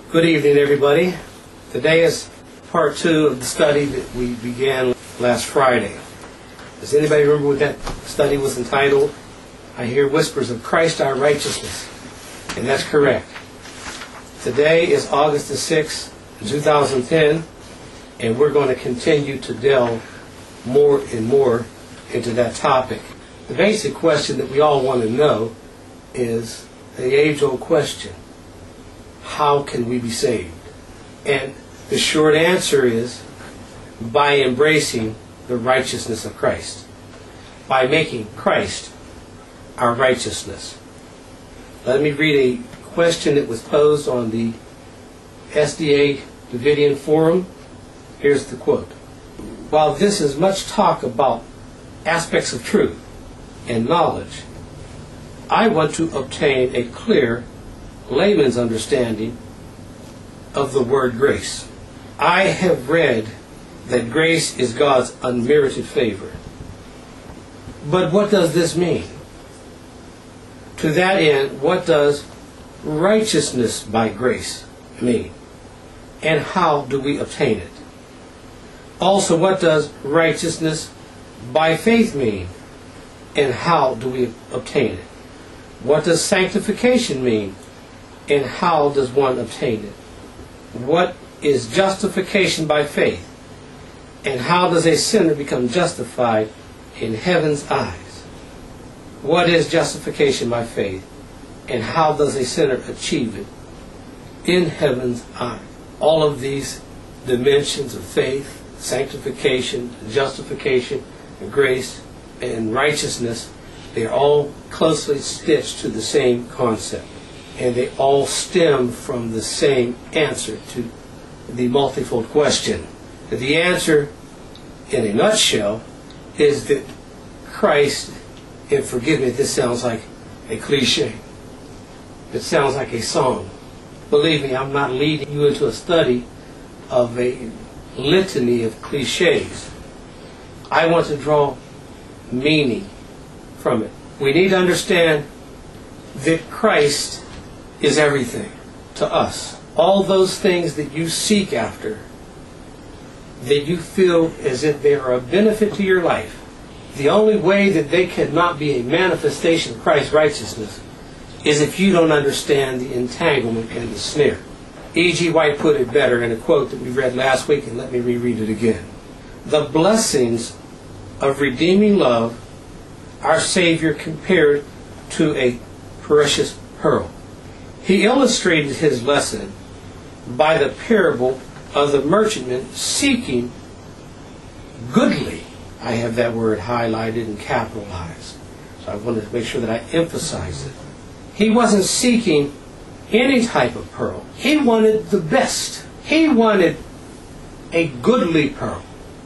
Good evening, everybody. Today is part 2 of the study that we began last Friday. Does anybody remember what that study was entitled? I hear whispers of Christ our righteousness. And that's correct. Today is August the 6th, 2010, and we're going to continue to delve more and more into that topic. The basic question that we all want to know is the age-old question: how can we be saved? And the short answer is by embracing the righteousness of Christ, by making Christ our righteousness. Let me read a question that was posed on the SDA Davidian Forum. Here's the quote. While this is much talk about aspects of truth and knowledge, I want to obtain a clear layman's understanding of the word grace. I have read that grace is God's unmerited favor. But what does this mean? To that end, what does righteousness by grace mean? And how do we obtain it? Also, what does righteousness by faith mean? And how do we obtain it? What does sanctification mean? And how does one obtain it? What is justification by faith? And how does a sinner become justified in heaven's eyes? What is justification by faith? And how does a sinner achieve it in heaven's eyes? All of these dimensions of faith, sanctification, justification, and grace, and righteousness, they are all closely stitched to the same concept. And they all stem from the same answer to the multifold question. The answer, in a nutshell, is that Christ, and forgive me if this sounds like a cliche, it sounds like a song. Believe me, I'm not leading you into a study of a litany of cliches. I want to draw meaning from it. We need to understand that Christ is everything to us. All those things that you seek after, that you feel as if they are a benefit to your life, the only way that they cannot be a manifestation of Christ's righteousness is if you don't understand the entanglement and the snare. E.G. White put it better in a quote that we read last week, and let me reread it again. The blessings of redeeming love our Savior compared to a precious pearl. He illustrated his lesson by the parable of the merchantman seeking goodly. I have that word highlighted and capitalized, so I wanted to make sure that I emphasize it. He wasn't seeking any type of pearl. He wanted the best. He wanted a goodly pearl,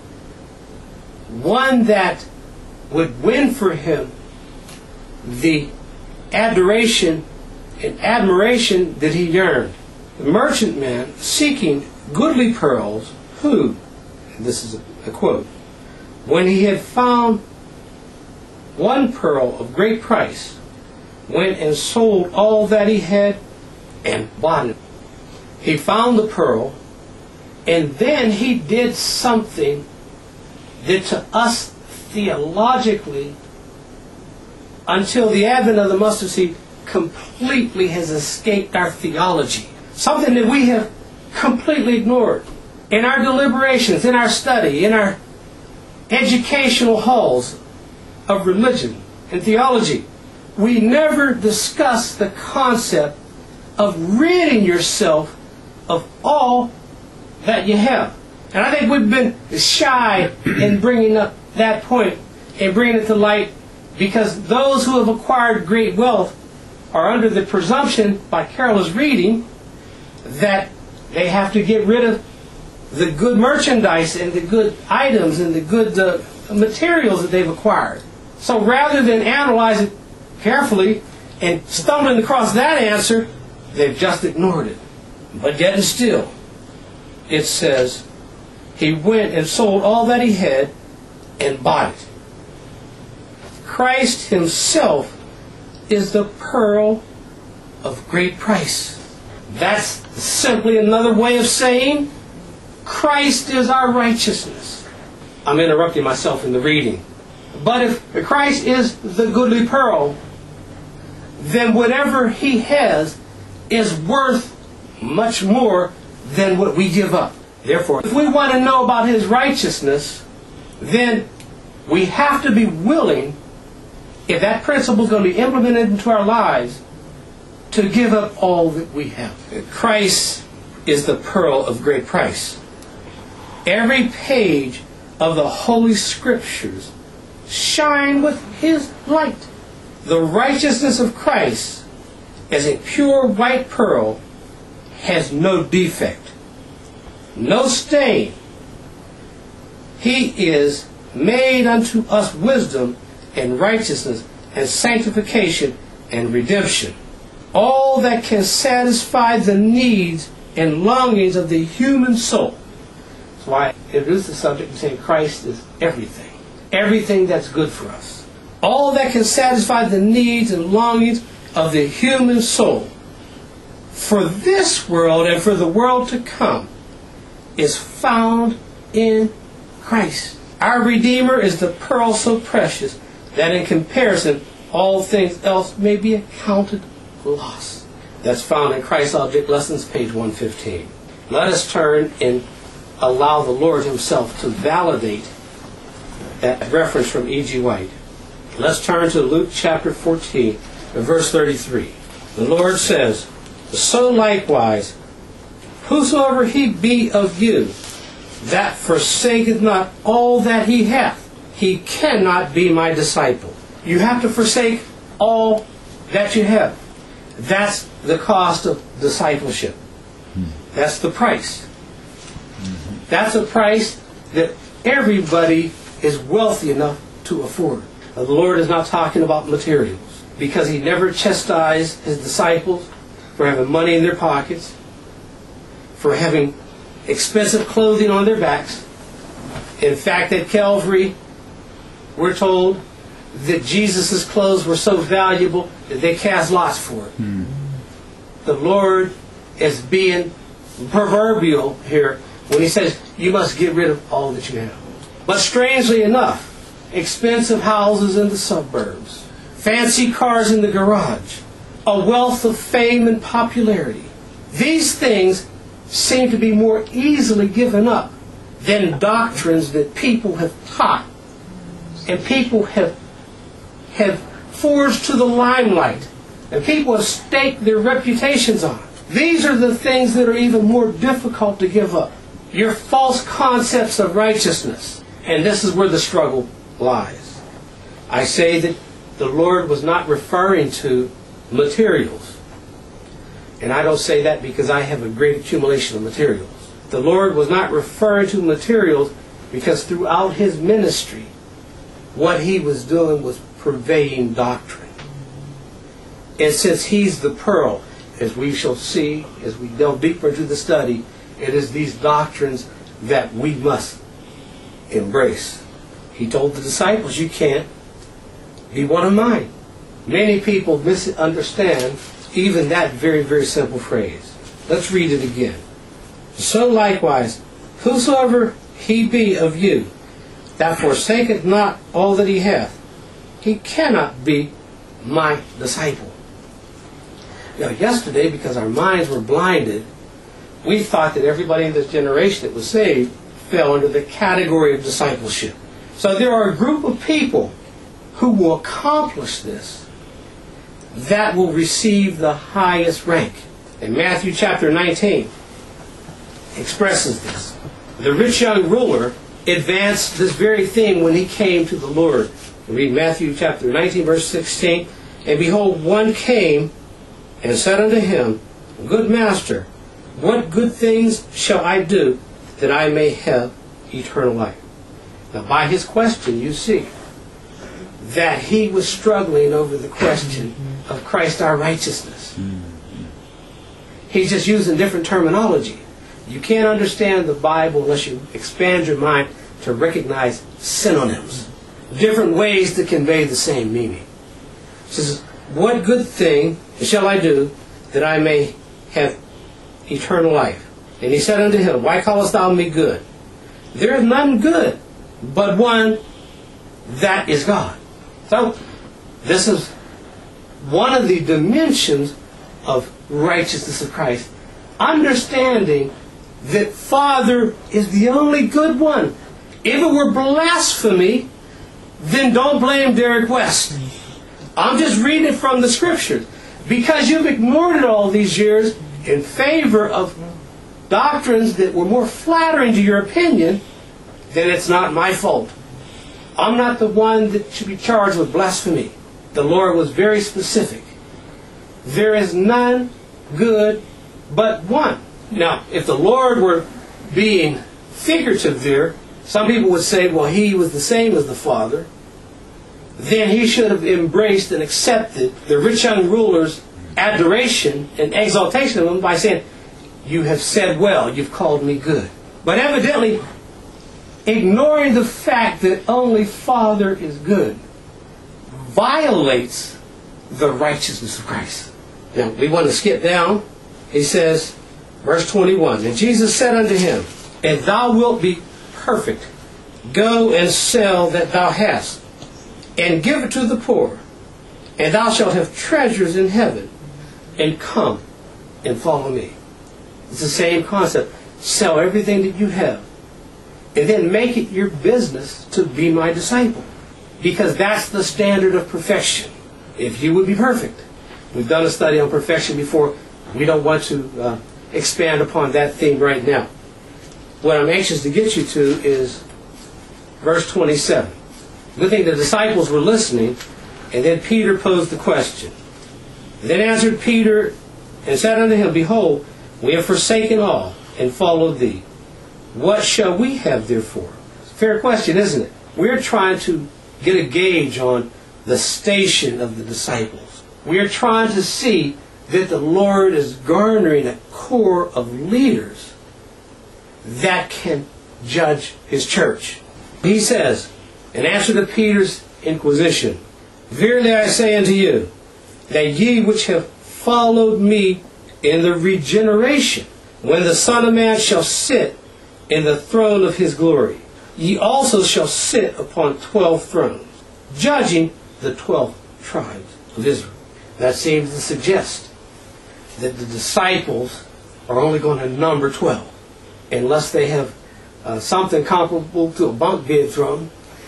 one that would win for him the adoration and admiration that he yearned. The merchantman seeking goodly pearls, who, and this is a quote, when he had found one pearl of great price, went and sold all that he had and bought it. He found the pearl, and then he did something that to us theologically, until the advent of the mustard seed, completely has escaped our theology. Something that we have completely ignored in our deliberations, in our study, in our educational halls of religion and theology. We never discuss the concept of ridding yourself of all that you have. And I think we've been shy in bringing up that point and bringing it to light, because those who have acquired great wealth are under the presumption by careless reading that they have to get rid of the good merchandise and the good items and the good materials that they've acquired. So rather than analyze it carefully and stumbling across that answer, they've just ignored it. But yet and still, it says, he went and sold all that he had and bought it. Christ himself is the pearl of great price. That's simply another way of saying Christ is our righteousness. I'm interrupting myself in the reading. But if Christ is the goodly pearl, then whatever he has is worth much more than what we give up. Therefore, if we want to know about his righteousness, then we have to be willing, if that principle is going to be implemented into our lives, to give up all that we have. Christ is the pearl of great price. Every page of the Holy Scriptures shine with his light. The righteousness of Christ as a pure white pearl has no defect, no stain. He is made unto us wisdom and righteousness and sanctification and redemption. All that can satisfy the needs and longings of the human soul. That's why I introduced the subject of saying Christ is everything. Everything that's good for us. All that can satisfy the needs and longings of the human soul for this world and for the world to come is found in Christ. Our Redeemer is the pearl so precious that in comparison all things else may be accounted loss. That's found in Christ Object Lessons, page 115. Let us turn and allow the Lord himself to validate that reference from E.G. White. Let's turn to Luke chapter 14, verse 33. The Lord says, "So likewise, whosoever he be of you, that forsaketh not all that he hath, he cannot be my disciple." You have to forsake all that you have. That's the cost of discipleship. That's the price. That's a price that everybody is wealthy enough to afford. The Lord is not talking about materials, because he never chastised his disciples for having money in their pockets, for having expensive clothing on their backs. In fact, at Calvary, we're told that Jesus' clothes were so valuable that they cast lots for it. The Lord is being proverbial here when he says you must get rid of all that you have. But strangely enough, expensive houses in the suburbs, fancy cars in the garage, a wealth of fame and popularity, these things seem to be more easily given up than doctrines that people have taught and people have forged to the limelight and people have staked their reputations on. These are the things that are even more difficult to give up. Your false concepts of righteousness. And this is where the struggle lies. I say that the Lord was not referring to materials. And I don't say that because I have a great accumulation of materials. The Lord was not referring to materials because throughout his ministry, what he was doing was purveying doctrine. And since he's the pearl, as we shall see as we delve deeper into the study, it is these doctrines that we must embrace. He told the disciples, you can't be one of mine. Many people misunderstand even that very, very simple phrase. Let's read it again. "So likewise, whosoever he be of you, that forsaketh not all that he hath, he cannot be my disciple." Now, yesterday, because our minds were blinded, we thought that everybody in this generation that was saved fell under the category of discipleship. So there are a group of people who will accomplish this that will receive the highest rank. And Matthew chapter 19 expresses this. The rich young ruler advanced this very thing when he came to the Lord. Read Matthew chapter 19 verse 16. "And behold, one came and said unto him, Good master, what good things shall I do that I may have eternal life?" Now by his question you see that he was struggling over the question of Christ our righteousness. He's just using different terminology. You can't understand the Bible unless you expand your mind to recognize synonyms, different ways to convey the same meaning. He says, "What good thing shall I do that I may have eternal life. And he said unto him, Why callest thou me good? There is none good, but one, that is God. So, this is one of the dimensions of righteousness of Christ. Understanding that Father is the only good one. If it were blasphemy, then don't blame Derek West. I'm just reading it from the Scriptures. Because you've ignored it all these years in favor of doctrines that were more flattering to your opinion, then it's not my fault. I'm not the one that should be charged with blasphemy. The Lord was very specific. There is none good but one. Now, if the Lord were being figurative there, some people would say, well, he was the same as the Father. Then he should have embraced and accepted the rich young ruler's adoration and exaltation of him by saying, you have said well, you've called me good. But evidently, ignoring the fact that only Father is good violates the righteousness of Christ. Now, we want to skip down. He says, verse 21, And Jesus said unto him, If thou wilt be perfect, go and sell that thou hast, and give it to the poor, and thou shalt have treasures in heaven, and come and follow me. It's the same concept. Sell everything that you have, and then make it your business to be my disciple. Because that's the standard of perfection. If you would be perfect. We've done a study on perfection before. We don't want to expand upon that theme right now. What I'm anxious to get you to is verse 27. Good thing the disciples were listening, and then Peter posed the question. Then answered Peter and said unto him, Behold, we have forsaken all and followed thee. What shall we have therefore? It's a fair question, isn't it? We're trying to get a gauge on the station of the disciples. We're trying to see that the Lord is garnering a core of leaders that can judge His church. He says, in answer to Peter's inquisition, Verily I say unto you, that ye which have followed me in the regeneration, when the Son of Man shall sit in the throne of His glory, ye also shall sit upon 12 thrones, judging the 12 tribes of Israel. That seems to suggest that the disciples are only going to number 12, unless they have something comparable to a bunk bed throne,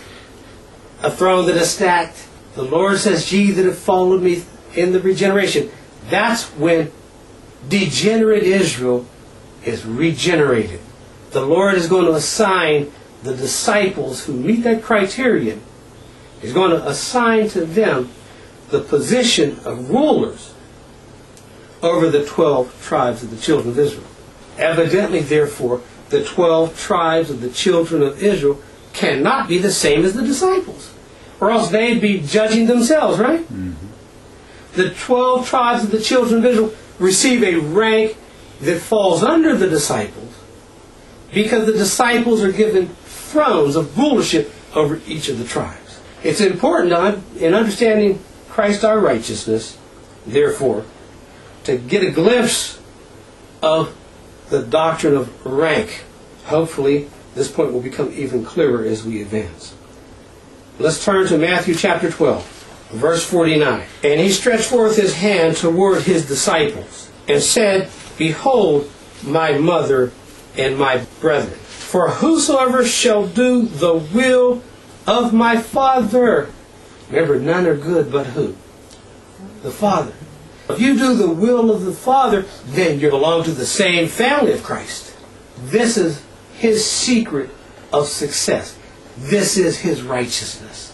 a throne that is stacked. The Lord says, Ye that have followed me in the regeneration. That's when degenerate Israel is regenerated. The Lord is going to assign the disciples who meet that criterion. He's going to assign to them the position of rulers over the 12 tribes of the children of Israel. Evidently, therefore, the 12 tribes of the children of Israel cannot be the same as the disciples, or else they'd be judging themselves, right? Mm-hmm. The 12 tribes of the children of Israel receive a rank that falls under the disciples because the disciples are given thrones of rulership over each of the tribes. It's important in understanding Christ our righteousness, therefore, to get a glimpse of the doctrine of rank. Hopefully, this point will become even clearer as we advance. Let's turn to Matthew chapter 12, verse 49. And he stretched forth his hand toward his disciples, and said, Behold my mother and my brethren. For whosoever shall do the will of my Father. Remember, none are good but who? The Father. If you do the will of the Father, then you belong to the same family of Christ. This is His secret of success. This is His righteousness.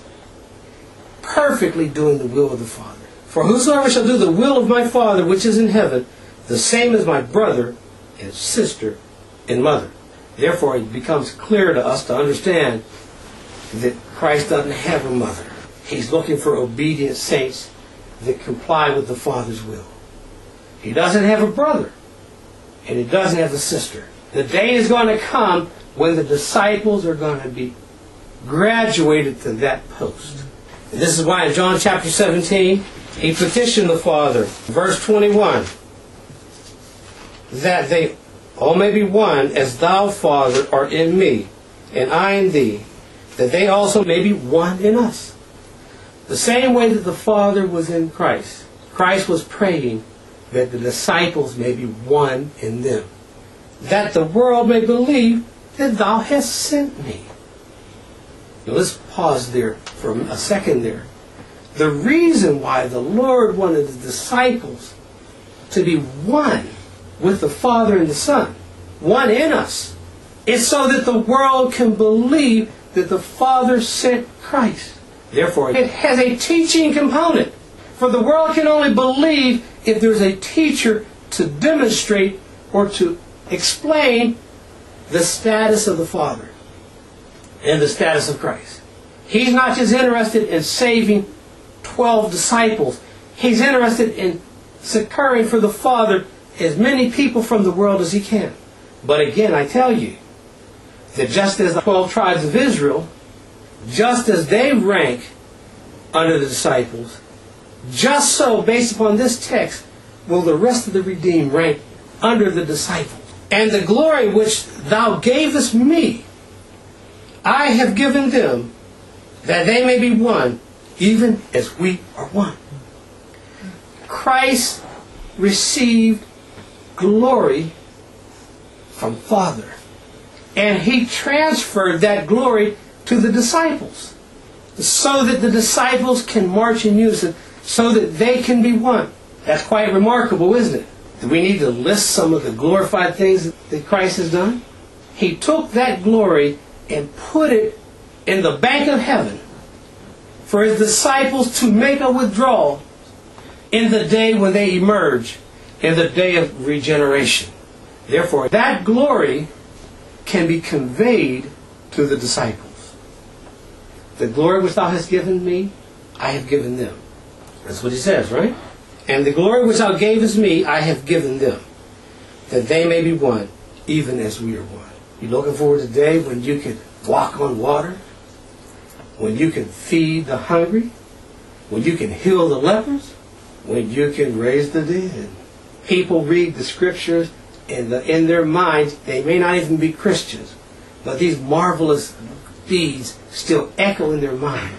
Perfectly doing the will of the Father. For whosoever shall do the will of my Father which is in heaven, the same as my brother and sister and mother. Therefore, it becomes clear to us to understand that Christ doesn't have a mother. He's looking for obedient saints that comply with the Father's will. He doesn't have a brother, and he doesn't have a sister. The day is going to come when the disciples are going to be graduated to that post. And this is why in John chapter 17, he petitioned the Father. Verse 21. that they all may be one, as thou, Father, art in me, and I in thee, that they also may be one in us. The same way that the Father was in Christ, Christ was praying that the disciples may be one in them, that the world may believe that thou hast sent me. Now let's pause there for a second there. The reason why the Lord wanted the disciples to be one with the Father and the Son, one in us, is so that the world can believe that the Father sent Christ. Therefore, it has a teaching component. For the world can only believe if there's a teacher to demonstrate or to explain the status of the Father and the status of Christ. He's not just interested in saving 12 disciples. He's interested in securing for the Father as many people from the world as he can. But again, I tell you that just as the 12 tribes of Israel, just as they rank under the disciples, just so, based upon this text, will the rest of the redeemed rank under the disciples. And the glory which thou gavest me, I have given them, that they may be one, even as we are one. Christ received glory from Father, and he transferred that glory to the disciples, so that the disciples can march in unison, so that they can be one. That's quite remarkable, isn't it? Do we need to list some of the glorified things that Christ has done? He took that glory and put it in the bank of heaven for his disciples to make a withdrawal in the day when they emerge, in the day of regeneration. Therefore, that glory can be conveyed to the disciples. The glory which thou hast given me, I have given them. That's what he says, right? And the glory which thou gavest me, I have given them, that they may be one, even as we are one. You looking forward to the day when you can walk on water? When you can feed the hungry? When you can heal the lepers? When you can raise the dead? People read the scriptures, and in their minds, they may not even be Christians, but these marvelous deeds still echo in their minds.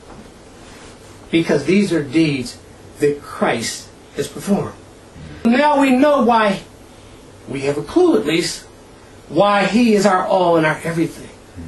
Because these are deeds that Christ has performed. Now we know why, we have a clue at least, why he is our all and our everything.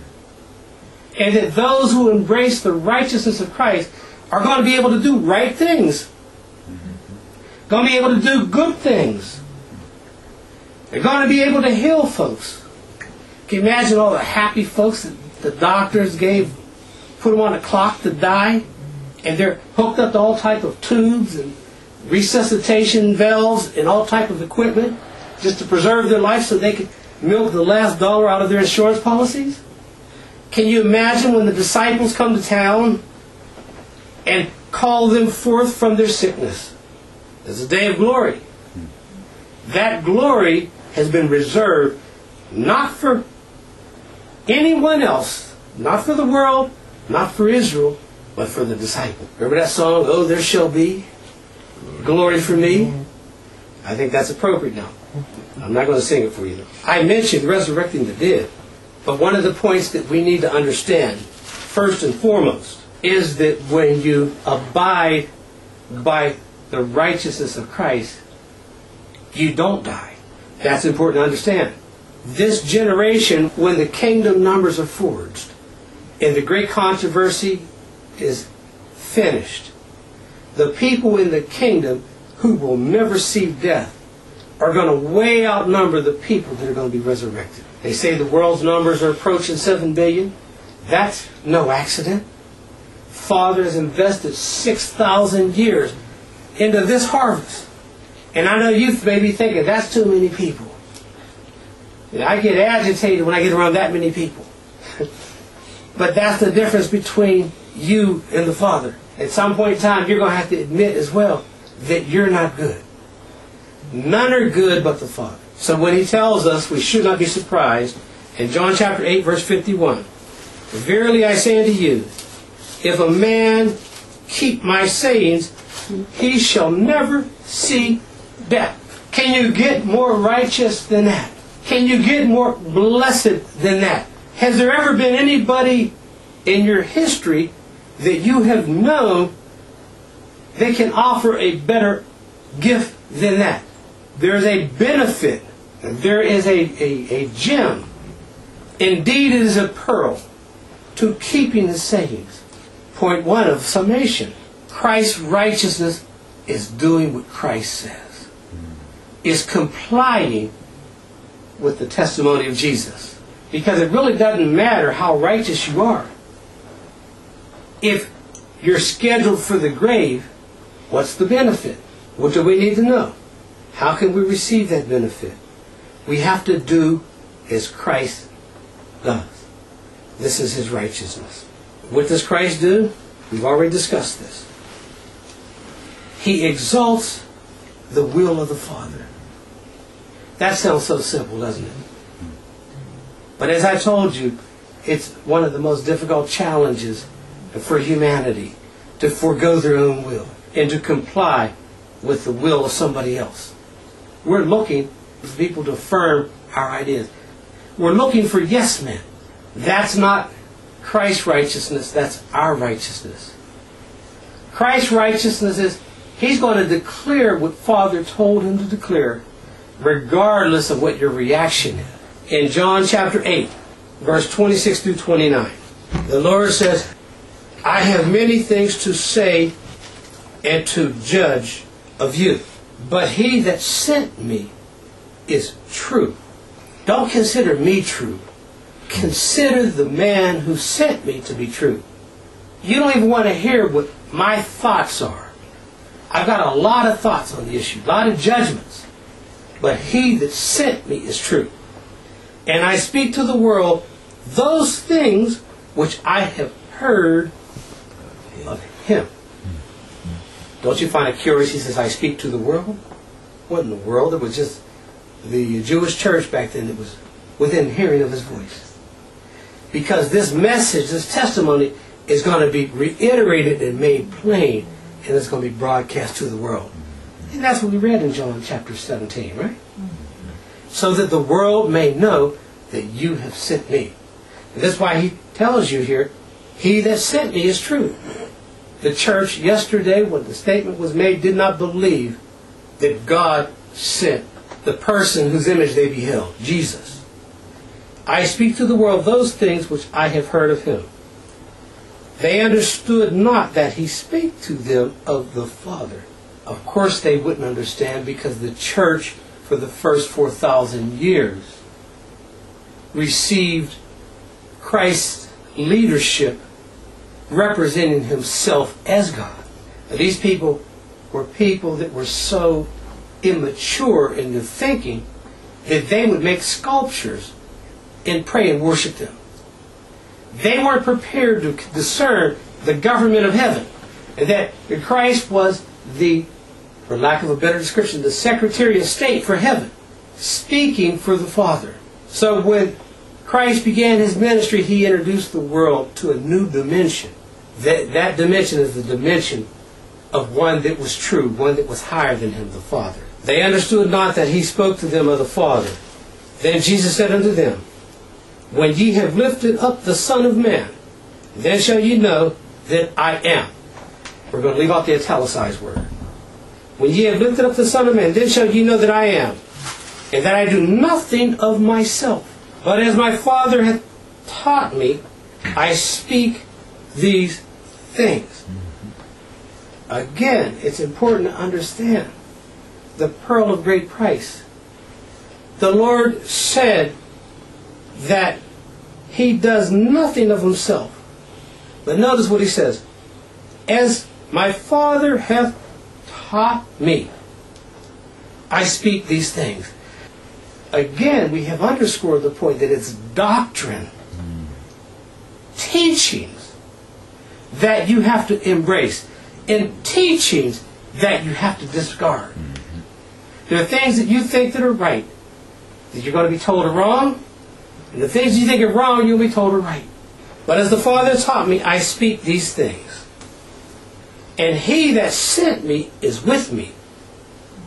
And that those who embrace the righteousness of Christ are going to be able to do right things. Going to be able to do good things. They're going to be able to heal folks. Can you imagine all the happy folks that the doctors put them on a clock to die, and they're hooked up to all type of tubes and resuscitation valves and all type of equipment just to preserve their life so they can milk the last dollar out of their insurance policies? Can you imagine when the disciples come to town and call them forth from their sickness? It's a day of glory. That glory has been reserved not for anyone else, not for the world, not for Israel, but for the disciple. Remember that song, "Oh, there shall be glory for me"? I think that's appropriate now. I'm not going to sing it for you. I mentioned resurrecting the dead, but one of the points that we need to understand, first and foremost, is that when you abide by the righteousness of Christ, you don't die. That's important to understand. This generation, when the kingdom numbers are forged, and the great controversy is finished, the people in the kingdom who will never see death are going to way outnumber the people that are going to be resurrected. They say the world's numbers are approaching 7 billion. That's no accident. Father has invested 6,000 years into this harvest. And I know you may be thinking, that's too many people. And I get agitated when I get around that many people. But that's the difference between you and the Father. At some point in time, you're going to have to admit as well that you're not good. None are good but the Father. So when he tells us, we should not be surprised. In John chapter 8, verse 51, "Verily I say unto you, if a man keep my sayings, he shall never see death." Can Can you get more righteous than that? Can you get more blessed than that? Has there ever been anybody in your history that you have known that can offer a better gift than that? There is a benefit. There is a gem. Indeed, it is a pearl to keeping the sayings. Point 1 of summation. Christ's righteousness is doing what Christ says. Is complying with the testimony of Jesus. Because it really doesn't matter how righteous you are. If you're scheduled for the grave, what's the benefit? What do we need to know? How can we receive that benefit? We have to do as Christ does. This is His righteousness. What does Christ do? We've already discussed this. He exalts the will of the Father. That sounds so simple, doesn't it? But as I told you, it's one of the most difficult challenges for humanity to forego their own will and to comply with the will of somebody else. We're looking for people to affirm our ideas. We're looking for yes men. That's not Christ's righteousness, that's our righteousness. Christ's righteousness is He's going to declare what Father told Him to declare, regardless of what your reaction is. In John chapter 8, verse 26 through 29, the Lord says, I have many things to say and to judge of you, but He that sent me is true. Don't consider me true. Consider the man who sent me to be true. You don't even want to hear what my thoughts are. I've got a lot of thoughts on the issue, a lot of judgments. But He that sent me is true. And I speak to the world those things which I have heard of Him. Don't you find it curious? He says, I speak to the world. What in the world? It was just the Jewish church back then that was within hearing of His voice. Because this message, this testimony, is going to be reiterated and made plain, and it's going to be broadcast to the world. And that's what we read in John chapter 17, right? So that the world may know that you have sent me. And that's why He tells you here, He that sent me is true. The church yesterday, when the statement was made, did not believe that God sent the person whose image they beheld, Jesus. I speak to the world those things which I have heard of Him. They understood not that He spake to them of the Father. Of course they wouldn't understand, because the church for the first 4,000 years received Christ's leadership representing Himself as God. Now, these people were people that were so immature in their thinking that they would make sculptures and pray and worship them. They weren't prepared to discern the government of heaven, and that Christ was the, for lack of a better description, the Secretary of State for heaven, speaking for the Father. So when Christ began His ministry, He introduced the world to a new dimension. That dimension is the dimension of one that was true, one that was higher than Him, the Father. They understood not that He spoke to them of the Father. Then Jesus said unto them, When ye have lifted up the Son of Man, then shall ye know that I am. We're going to leave out the italicized word. When ye have lifted up the Son of Man, then shall ye know that I am, and that I do nothing of myself, but as my Father hath taught me, I speak these things. Again, it's important to understand the pearl of great price. The Lord said that He does nothing of Himself. But notice what He says. As my Father hath taught me, I speak these things. Again, we have underscored the point that it's doctrine, teachings that you have to embrace, and teachings that you have to discard. There are things that you think that are right, that you're going to be told are wrong, and the things you think are wrong, you'll be told are right. But as the Father taught me, I speak these things. And He that sent me is with me.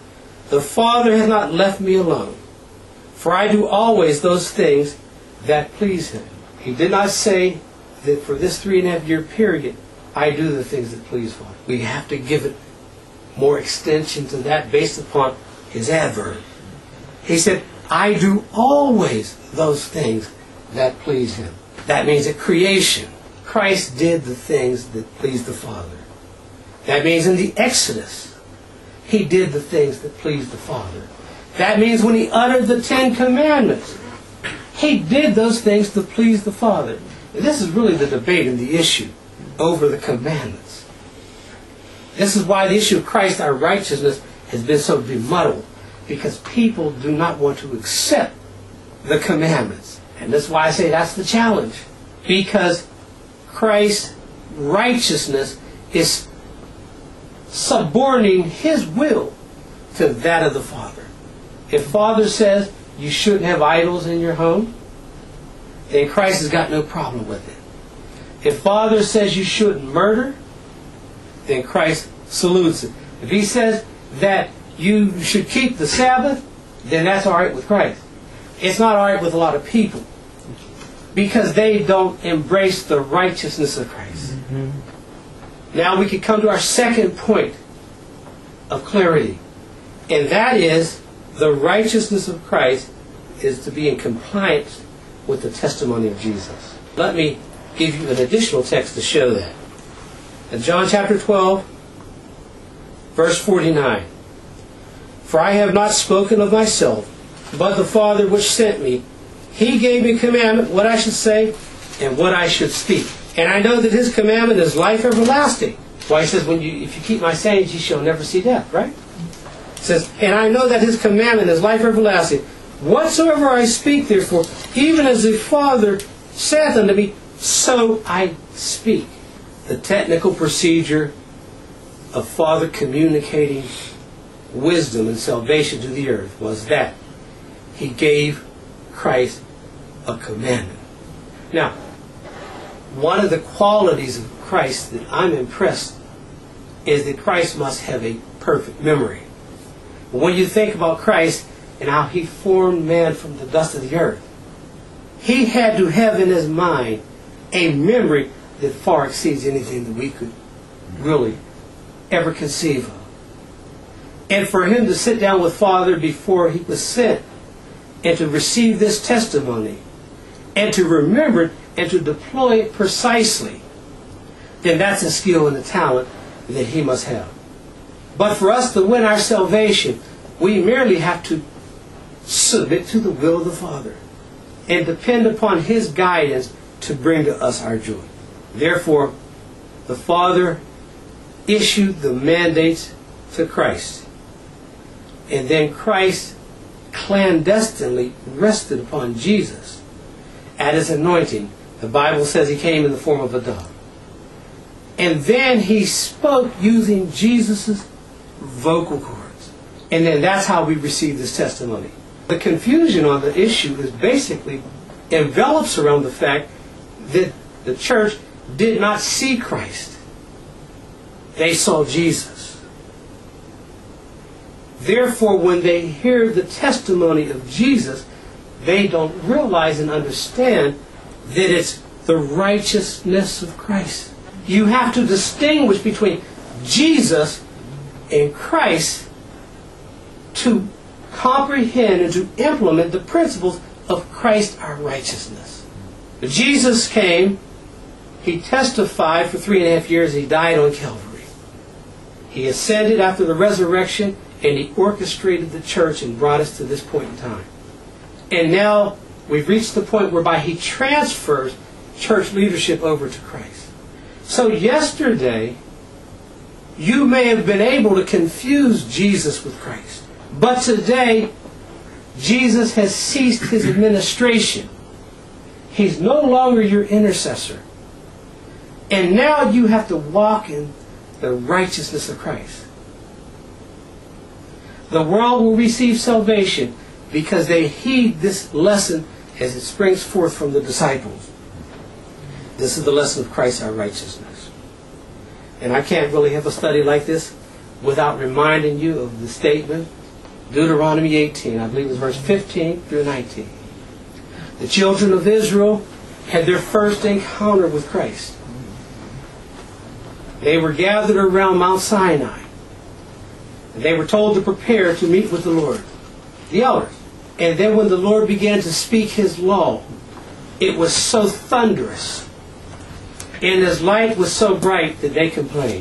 The Father has not left me alone, for I do always those things that please Him. He did not say that for this 3.5-year period, I do the things that please Father. We have to give it more extension to that based upon His adverb. He said, I do always those things that please Him. That means at creation, Christ did the things that pleased the Father. That means in the Exodus, He did the things that pleased the Father. That means when He uttered the 10 Commandments, He did those things to please the Father. And this is really the debate and the issue over the commandments. This is why the issue of Christ, our righteousness, has been so bemuddled. Because people do not want to accept the commandments. And that's why I say that's the challenge. Because Christ's righteousness is subordinating His will to that of the Father. If Father says you shouldn't have idols in your home, then Christ has got no problem with it. If Father says you shouldn't murder, then Christ salutes it. If He says that you should keep the Sabbath, then that's all right with Christ. It's not all right with a lot of people because they don't embrace the righteousness of Christ. Now we can come to our second point of clarity, and that is the righteousness of Christ is to be in compliance with the testimony of Jesus. Let me give you an additional text to show that. In John chapter 12, verse 49. For I have not spoken of myself, but the Father which sent me, He gave me commandment what I should say and what I should speak. And I know that His commandment is life everlasting. Why He says, if you keep my sayings, ye shall never see death, right? It says, and I know that His commandment is life everlasting. Whatsoever I speak, therefore, even as the Father saith unto me, so I speak. The technical procedure of Father communicating wisdom and salvation to the earth was that He gave Christ a commandment. Now, one of the qualities of Christ that I'm impressed is that Christ must have a perfect memory. When you think about Christ and how He formed man from the dust of the earth, He had to have in His mind a memory that far exceeds anything that we could really ever conceive of. And for Him to sit down with Father before He was sent and to receive this testimony and to remember it and to deploy it precisely, then that's a skill and a talent that He must have. But for us to win our salvation, we merely have to submit to the will of the Father and depend upon His guidance to bring to us our joy. Therefore, the Father issued the mandates to Christ. And then Christ clandestinely rested upon Jesus at His anointing. The Bible says He came in the form of a dove. And then He spoke using Jesus' vocal cords. And then that's how we receive this testimony. The confusion on the issue is basically envelops around the fact that the church did not see Christ. They saw Jesus. Therefore, when they hear the testimony of Jesus, they don't realize and understand that it's the righteousness of Christ. You have to distinguish between Jesus and Christ to comprehend and to implement the principles of Christ, our righteousness. Jesus came, He testified for 3.5 years, He died on Calvary. He ascended after the resurrection, and He orchestrated the church and brought us to this point in time. And now we've reached the point whereby He transfers church leadership over to Christ. So yesterday, you may have been able to confuse Jesus with Christ. But today, Jesus has ceased His administration. He's no longer your intercessor. And now you have to walk in the righteousness of Christ. The world will receive salvation because they heed this lesson as it springs forth from the disciples. This is the lesson of Christ, our righteousness. And I can't really have a study like this without reminding you of the statement Deuteronomy 18, I believe it's verse 15 through 19. The children of Israel had their first encounter with Christ. They were gathered around Mount Sinai. And they were told to prepare to meet with the Lord, the elders. And then when the Lord began to speak His law, it was so thunderous, and His light was so bright that they complained.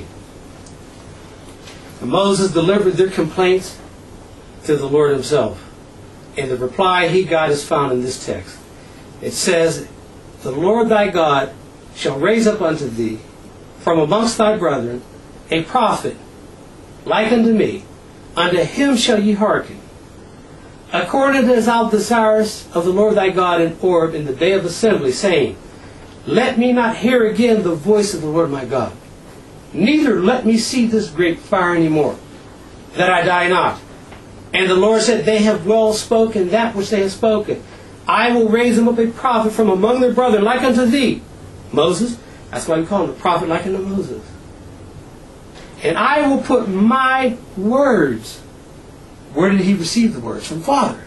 And Moses delivered their complaints to the Lord Himself. And the reply he got is found in this text. It says, "The Lord thy God shall raise up unto thee from amongst thy brethren a prophet like unto me. Unto him shall ye hearken, according as thou desirest of the Lord thy God in Horeb in the day of assembly, saying, Let me not hear again the voice of the Lord my God, neither let me see this great fire any more, that I die not. And the Lord said, They have well spoken that which they have spoken. I will raise them up a prophet from among their brethren, like unto thee." Moses, that's why we call him a prophet like unto Moses. "And I will put my words," where did he receive the words? From Father.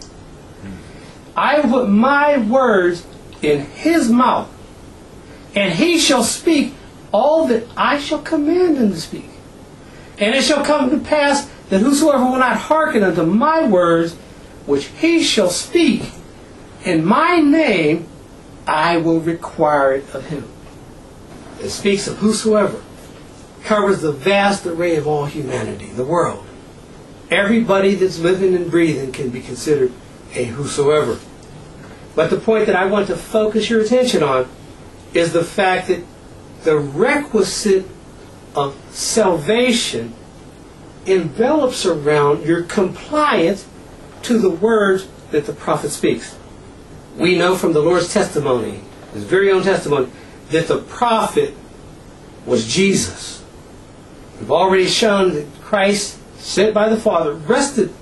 "I will put my words in his mouth, and he shall speak all that I shall command him to speak. And it shall come to pass that whosoever will not hearken unto my words, which he shall speak in my name, I will require it of him." It speaks of whosoever. Covers the vast array of all humanity, the world. Everybody that's living and breathing can be considered a whosoever. But the point that I want to focus your attention on is the fact that the requisite of salvation envelops around your compliance to the words that the prophet speaks. We know from the Lord's testimony, His very own testimony, that the prophet was Jesus. We've already shown that Christ, sent by the Father, rested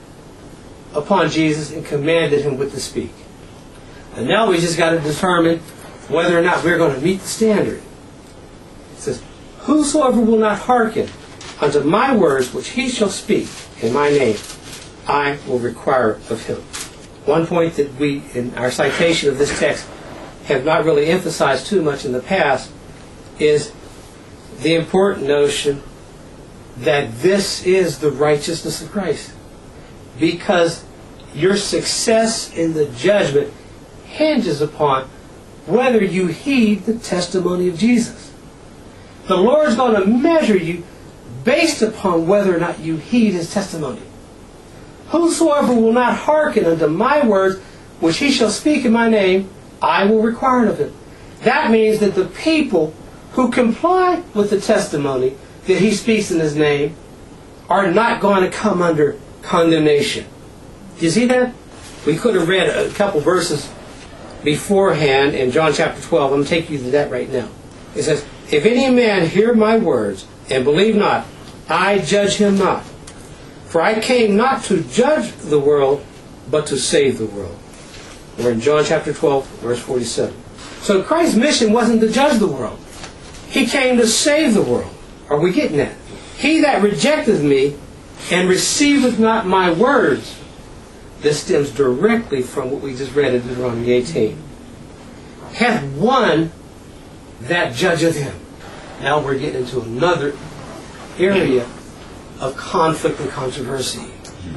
upon Jesus and commanded Him what to speak. And now we just got to determine whether or not we're going to meet the standard. It says, "Whosoever will not hearken unto my words which he shall speak in my name, I will require of him." One point that we, in our citation of this text, have not really emphasized too much in the past is the important notion that this is the righteousness of Christ. Because your success in the judgment hinges upon whether you heed the testimony of Jesus. The Lord's going to measure you based upon whether or not you heed His testimony. "Whosoever will not hearken unto my words, which he shall speak in my name, I will require it of him." That means that the people who comply with the testimony that He speaks in His name are not going to come under condemnation. Do you see that? We could have read a couple verses beforehand in John chapter 12. I'm going to take you to that right now. It says, "If any man hear my words and believe not, I judge him not. For I came not to judge the world, but to save the world." We're in John chapter 12, verse 47. So Christ's mission wasn't to judge the world. He came to save the world. Are we getting that? "He that rejecteth me and receiveth not my words," this stems directly from what we just read in Deuteronomy 18, "hath one that judgeth him." Now we're getting into another area of conflict and controversy.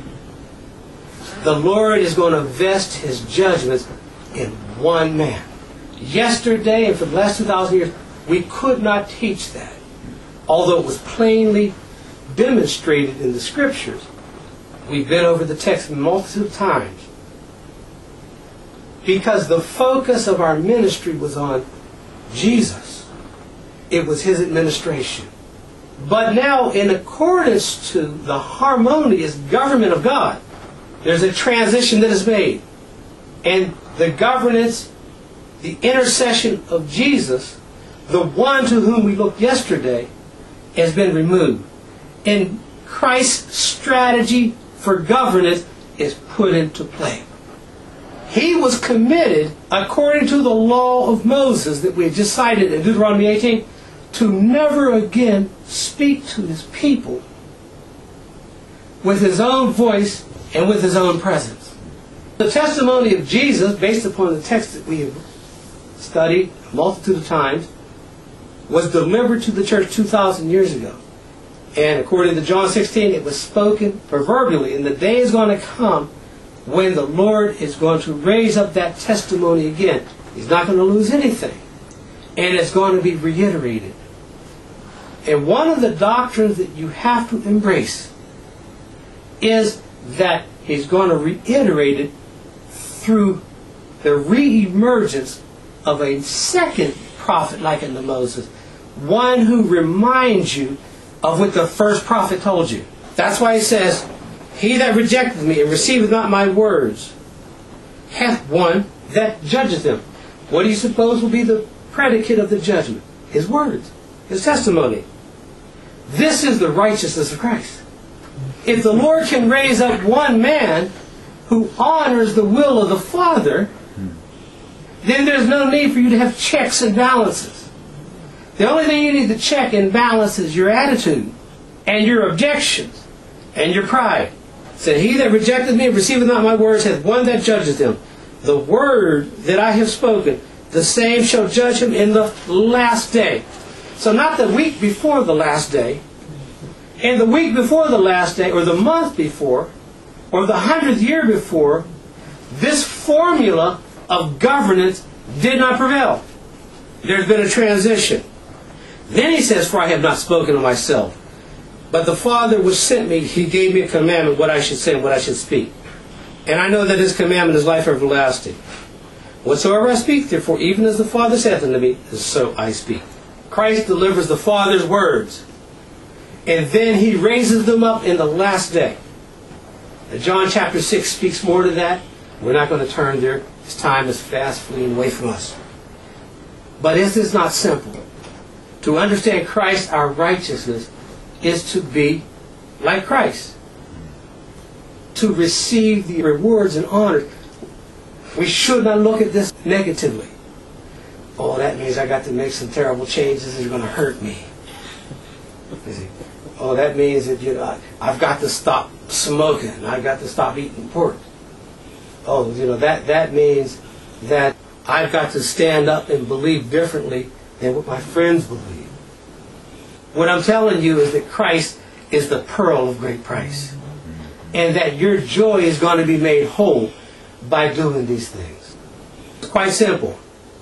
The Lord is going to vest His judgments in one man. Yesterday and for the last 2,000 years, we could not teach that. Although it was plainly demonstrated in the Scriptures. We've been over the text a multitude of times. Because the focus of our ministry was on Jesus. It was His administration. But now, in accordance to the harmonious government of God, there's a transition that is made. And the governance, the intercession of Jesus, the one to whom we looked yesterday, has been removed. And Christ's strategy for governance is put into play. He was committed, according to the law of Moses that we had just cited in Deuteronomy 18, to never again speak to His people with His own voice and with his own presence. The testimony of Jesus, based upon the text that we have studied a multitude of times, was delivered to the church 2,000 years ago. And according to John 16, it was spoken proverbially. And the day is going to come when the Lord is going to raise up that testimony again. He's not going to lose anything. And it's going to be reiterated. And one of the doctrines that you have to embrace is that he's going to reiterate it through the re-emergence of a second prophet like unto Moses. One who reminds you of what the first prophet told you. That's why he says, he that rejecteth me and receiveth not my words hath one that judgeth them. What do you suppose will be the predicate of the judgment? His words, his testimony. This is the righteousness of Christ. If the Lord can raise up one man who honors the will of the Father, then there's no need for you to have checks and balances. The only thing you need to check and balance is your attitude and your objections and your pride. Said, he that rejecteth me and receiveth not my words hath one that judges them. The word that I have spoken, the same shall judge him in the last day. So not the week before the last day, and the week before the last day, or the month before, or the 100th year before, this formula of governance did not prevail. There's been a transition. Then he says, for I have not spoken of myself, but the Father which sent me, he gave me a commandment what I should say and what I should speak. And I know that his commandment is life everlasting. Whatsoever I speak, therefore, even as the Father saith unto me, so I speak. Christ delivers the Father's words, and then he raises them up in the last day. Now, John chapter 6 speaks more to that. We're not going to turn there. His time is fast fleeing away from us. But this is not simple. To understand Christ, our righteousness, is to be like Christ. To receive the rewards and honors. We should not look at this negatively. Oh, that means I got to make some terrible changes that are going to hurt me. You see? Oh, that means that I've got to stop smoking. I've got to stop eating pork. Oh, that means that I've got to stand up and believe differently than what my friends believe. What I'm telling you is that Christ is the pearl of great price. And that your joy is going to be made whole by doing these things. It's quite simple.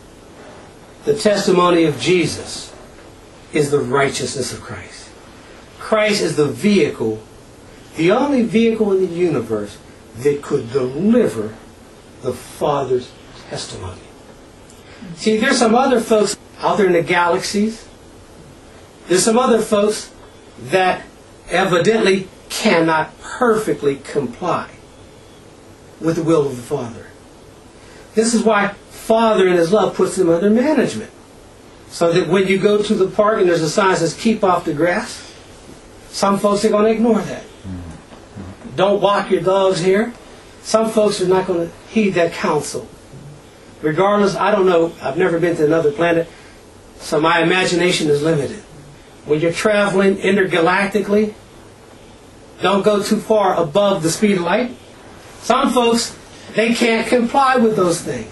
The testimony of Jesus is the righteousness of Christ. Christ is the vehicle, the only vehicle in the universe that could deliver the Father's testimony. See, there's some other folks out there in the galaxies. There's some other folks that evidently cannot perfectly comply with the will of the Father. This is why Father in His love puts them under management. So that when you go to the park and there's a sign that says keep off the grass, some folks are going to ignore that. Don't walk your dogs here. Some folks are not going to heed that counsel. Regardless, I don't know, I've never been to another planet, so my imagination is limited. When you're traveling intergalactically, don't go too far above the speed of light. Some folks, they can't comply with those things.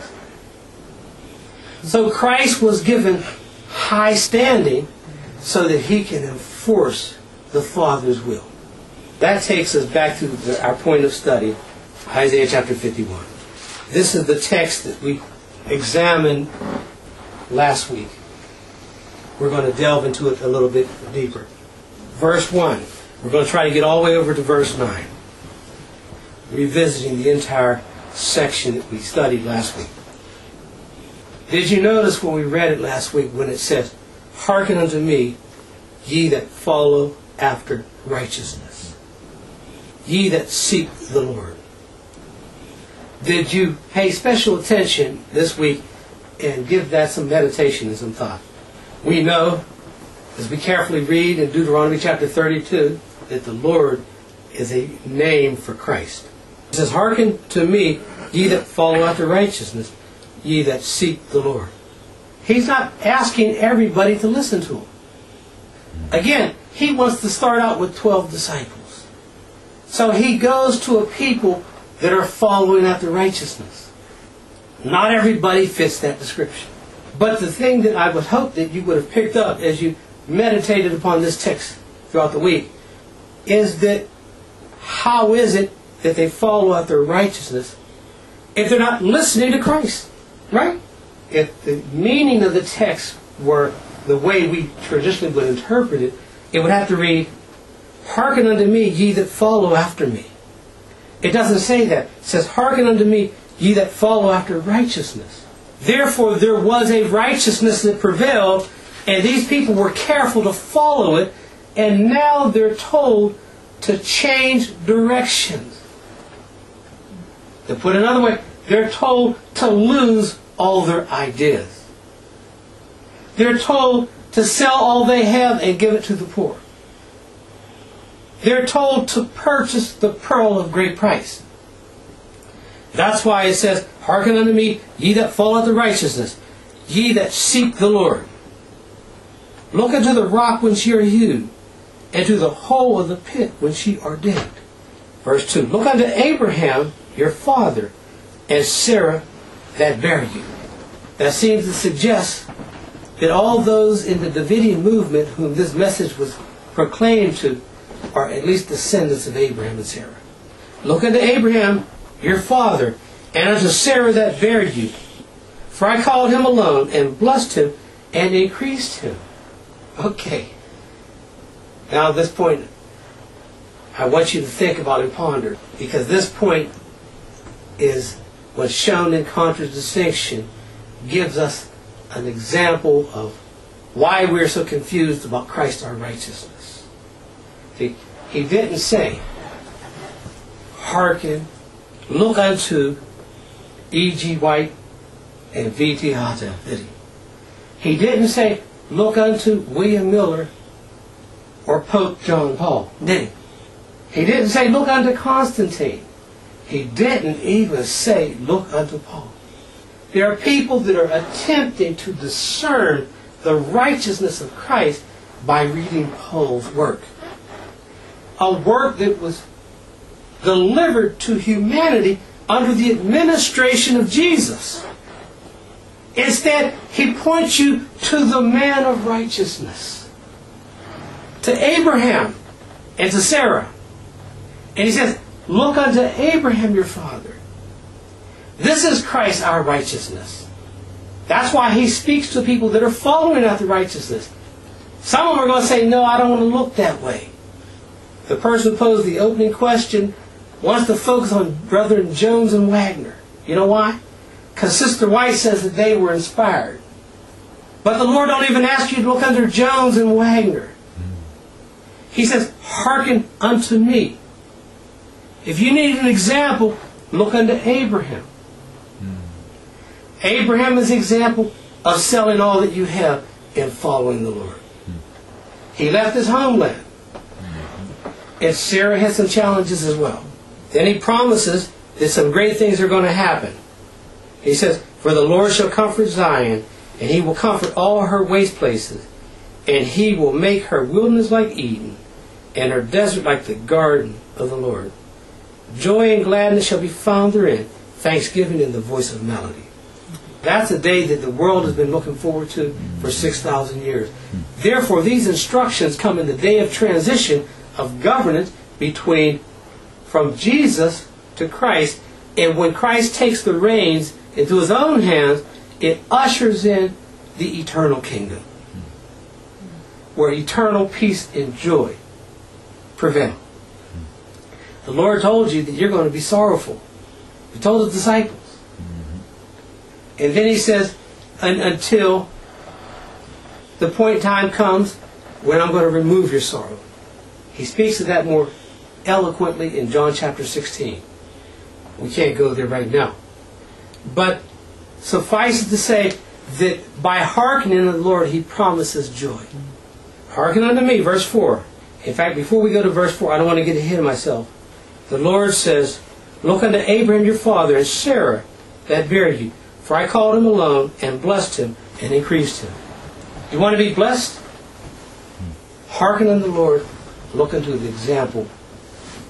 So Christ was given high standing so that He can enforce the Father's will. That takes us back to our point of study, Isaiah chapter 51. This is the text that we examined last week. We're going to delve into it a little bit deeper. Verse 1. We're going to try to get all the way over to verse 9. Revisiting the entire section that we studied last week. Did you notice when we read it last week when it says, hearken unto me, ye that follow after righteousness, ye that seek the Lord? Did you pay special attention this week and give that some meditation and some thought? We know, as we carefully read in Deuteronomy chapter 32, that the Lord is a name for Christ. It says, hearken to me, ye that follow after righteousness, ye that seek the Lord. He's not asking everybody to listen to Him. Again, He wants to start out with 12 disciples. So he goes to a people that are following after righteousness. Not everybody fits that description. But the thing that I would hope that you would have picked up as you meditated upon this text throughout the week is that how is it that they follow after righteousness if they're not listening to Christ? Right? If the meaning of the text were the way we traditionally would interpret it, it would have to read, "Hearken unto me, ye that follow after me." It doesn't say that. It says, "Hearken unto me, ye that follow after righteousness." Therefore, there was a righteousness that prevailed, and these people were careful to follow it, and now they're told to change directions. To put it another way, they're told to lose all their ideas. They're told to sell all they have and give it to the poor. They're told to purchase the pearl of great price. That's why it says, "Hearken unto me, ye that follow after righteousness, ye that seek the Lord. Look unto the rock whence ye are hewed, and to the hole of the pit whence ye are digged." Verse 2, "Look unto Abraham, your father, and Sarah that bare you." That seems to suggest that all those in the Davidian movement whom this message was proclaimed to are at least descendants of Abraham and Sarah. "Look unto Abraham, your father, and unto Sarah that bare you. For I called him alone, and blessed him, and increased him." Okay. Now at this point, I want you to think about and ponder, because this point is what's shown in contradistinction, gives us an example of why we're so confused about Christ our righteousness. See, he didn't say, "Hearken, look unto E.G. White and V.T. Houghton," did he? He didn't say, "Look unto William Miller or Pope John Paul," did he? He didn't say, "Look unto Constantine." He didn't even say, "Look unto Paul." There are people that are attempting to discern the righteousness of Christ by reading Paul's work. A work that was delivered to humanity under the administration of Jesus. Instead, he points you to the man of righteousness, to Abraham and to Sarah. And he says, "Look unto Abraham your father." This is Christ our righteousness. That's why he speaks to people that are following after righteousness. Some of them are going to say, "No, I don't want to look that way." The person who posed the opening question wants to focus on Brethren Jones and Wagner. You know why? Because Sister White says that they were inspired. But the Lord don't even ask you to look under Jones and Wagner. He says, "Hearken unto me." If you need an example, look unto Abraham. Abraham is an example of selling all that you have and following the Lord. He left his homeland. And Sarah had some challenges as well. Then he promises that some great things are going to happen. He says, "For the Lord shall comfort Zion, and he will comfort all her waste places, and he will make her wilderness like Eden, and her desert like the garden of the Lord. Joy and gladness shall be found therein, thanksgiving in the voice of melody." That's a day that the world has been looking forward to for 6,000 years. Therefore, these instructions come in the day of transition of governance from Jesus to Christ. And when Christ takes the reins into his own hands, it ushers in the eternal kingdom, where eternal peace and joy prevail. The Lord told you that you're going to be sorrowful. He told his disciples. And then he says, until the point in time comes when I'm going to remove your sorrow. He speaks of that more eloquently in John chapter 16. We can't go there right now. But suffice it to say that by hearkening to the Lord, he promises joy. Hearken unto me, verse 4. In fact, before we go to verse 4, I don't want to get ahead of myself. The Lord says, "Look unto Abraham your father and Sarah that bare you. For I called him alone, and blessed him, and increased him." You want to be blessed? Hearken unto the Lord. Look unto the example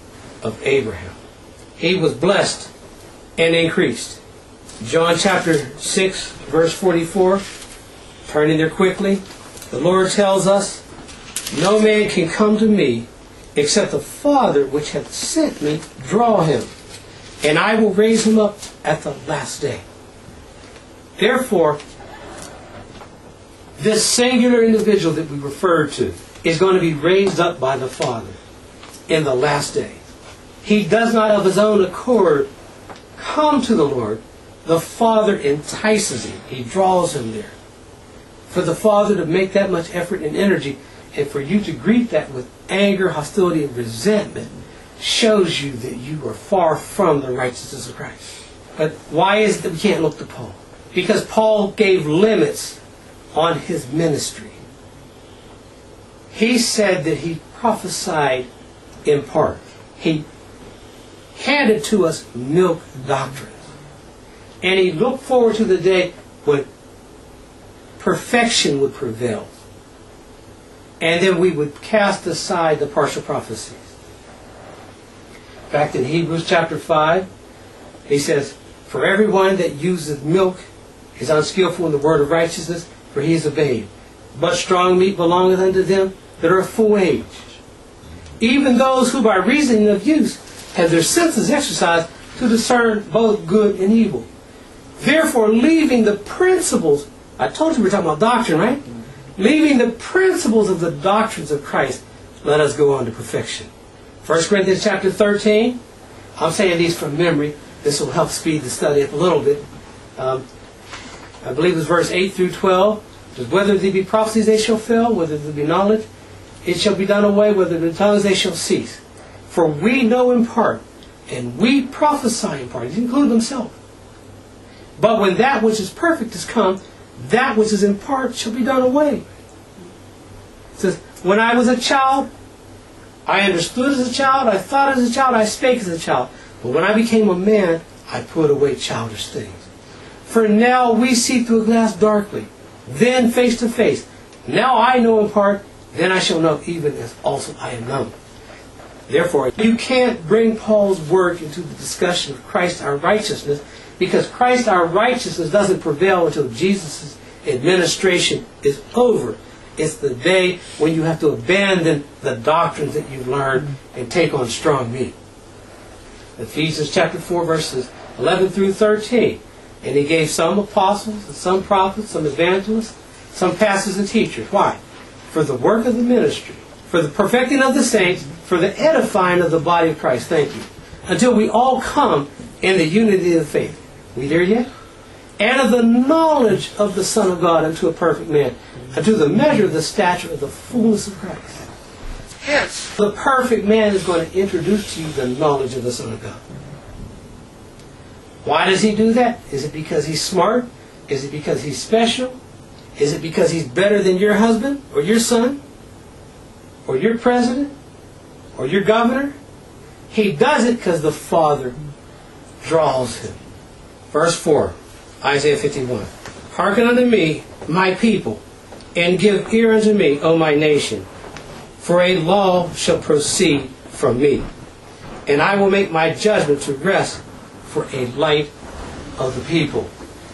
of Abraham. He was blessed and increased. John chapter 6, verse 44. Turning there quickly. The Lord tells us, no man can come to me except the Father which hath sent me draw him, and I will raise him up at the last day. Therefore, this singular individual that we referred to is going to be raised up by the Father in the last day. He does not of his own accord come to the Lord. The Father entices him. He draws him there. For the Father to make that much effort and energy, and for you to greet that with anger, hostility, and resentment, shows you that you are far from the righteousness of Christ. But why is it that we can't look to Paul? Because Paul gave limits on his ministry. He said that he prophesied in part. He handed to us milk doctrines. And he looked forward to the day when perfection would prevail. And then we would cast aside the partial prophecies. In fact, in Hebrews chapter 5, he says, for everyone that uses milk is unskillful in the word of righteousness, for he is a babe. But strong meat belongeth unto them that are of full age. Even those who by reason of use have their senses exercised to discern both good and evil. Therefore, leaving the principles, I told you we're talking about doctrine, right? Leaving the principles of the doctrines of Christ, let us go on to perfection. 1 Corinthians chapter 13, I'm saying these from memory. This will help speed the study up a little bit. I believe it's verse 8 through 12. Says, whether there be prophecies, they shall fail. Whether there be knowledge, it shall be done away. Whether there be tongues, they shall cease. For we know in part, and we prophesy in part. He included himself. But when that which is perfect is come, that which is in part shall be done away. It says, when I was a child, I understood as a child, I thought as a child, I spake as a child. But when I became a man, I put away childish things. For now we see through a glass darkly, then face to face. Now I know in part, then I shall know even as also I am known. Therefore, you can't bring Paul's work into the discussion of Christ our righteousness, because Christ our righteousness doesn't prevail until Jesus' administration is over. It's the day when you have to abandon the doctrines that you've learned and take on strong meat. Ephesians chapter 4 verses 11 through 13. And he gave some apostles, and some prophets, some evangelists, some pastors and teachers. Why? For the work of the ministry, for the perfecting of the saints, for the edifying of the body of Christ. Thank you. Until we all come in the unity of the faith. We there yet? And of the knowledge of the Son of God unto a perfect man, unto the measure of the stature of the fullness of Christ. Hence, the perfect man is going to introduce to you the knowledge of the Son of God. Why does he do that? Is it because he's smart? Is it because he's special? Is it because he's better than your husband or your son or your president or your governor? He does it because the Father draws him. Verse 4, Isaiah 51. Hearken unto me, my people, and give ear unto me, O my nation. For a law shall proceed from me, and I will make my judgment to rest for a light of the people.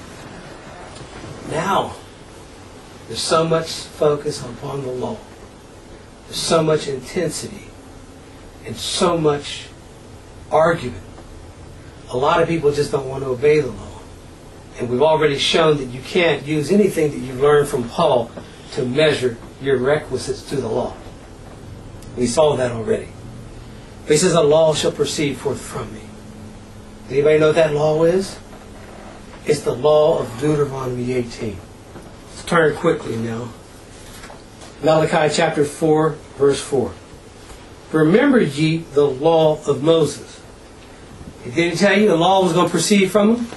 Now, there's so much focus upon the law. There's so much intensity and so much argument. A lot of people just don't want to obey the law. And we've already shown that you can't use anything that you learned from Paul to measure your requisites to the law. We saw that already. But he says, a law shall proceed forth from me. Does anybody know what that law is? It's the law of Deuteronomy 18. Let's turn quickly now. Malachi chapter 4, verse 4. Remember ye the law of Moses. He didn't tell you the law was going to proceed from him?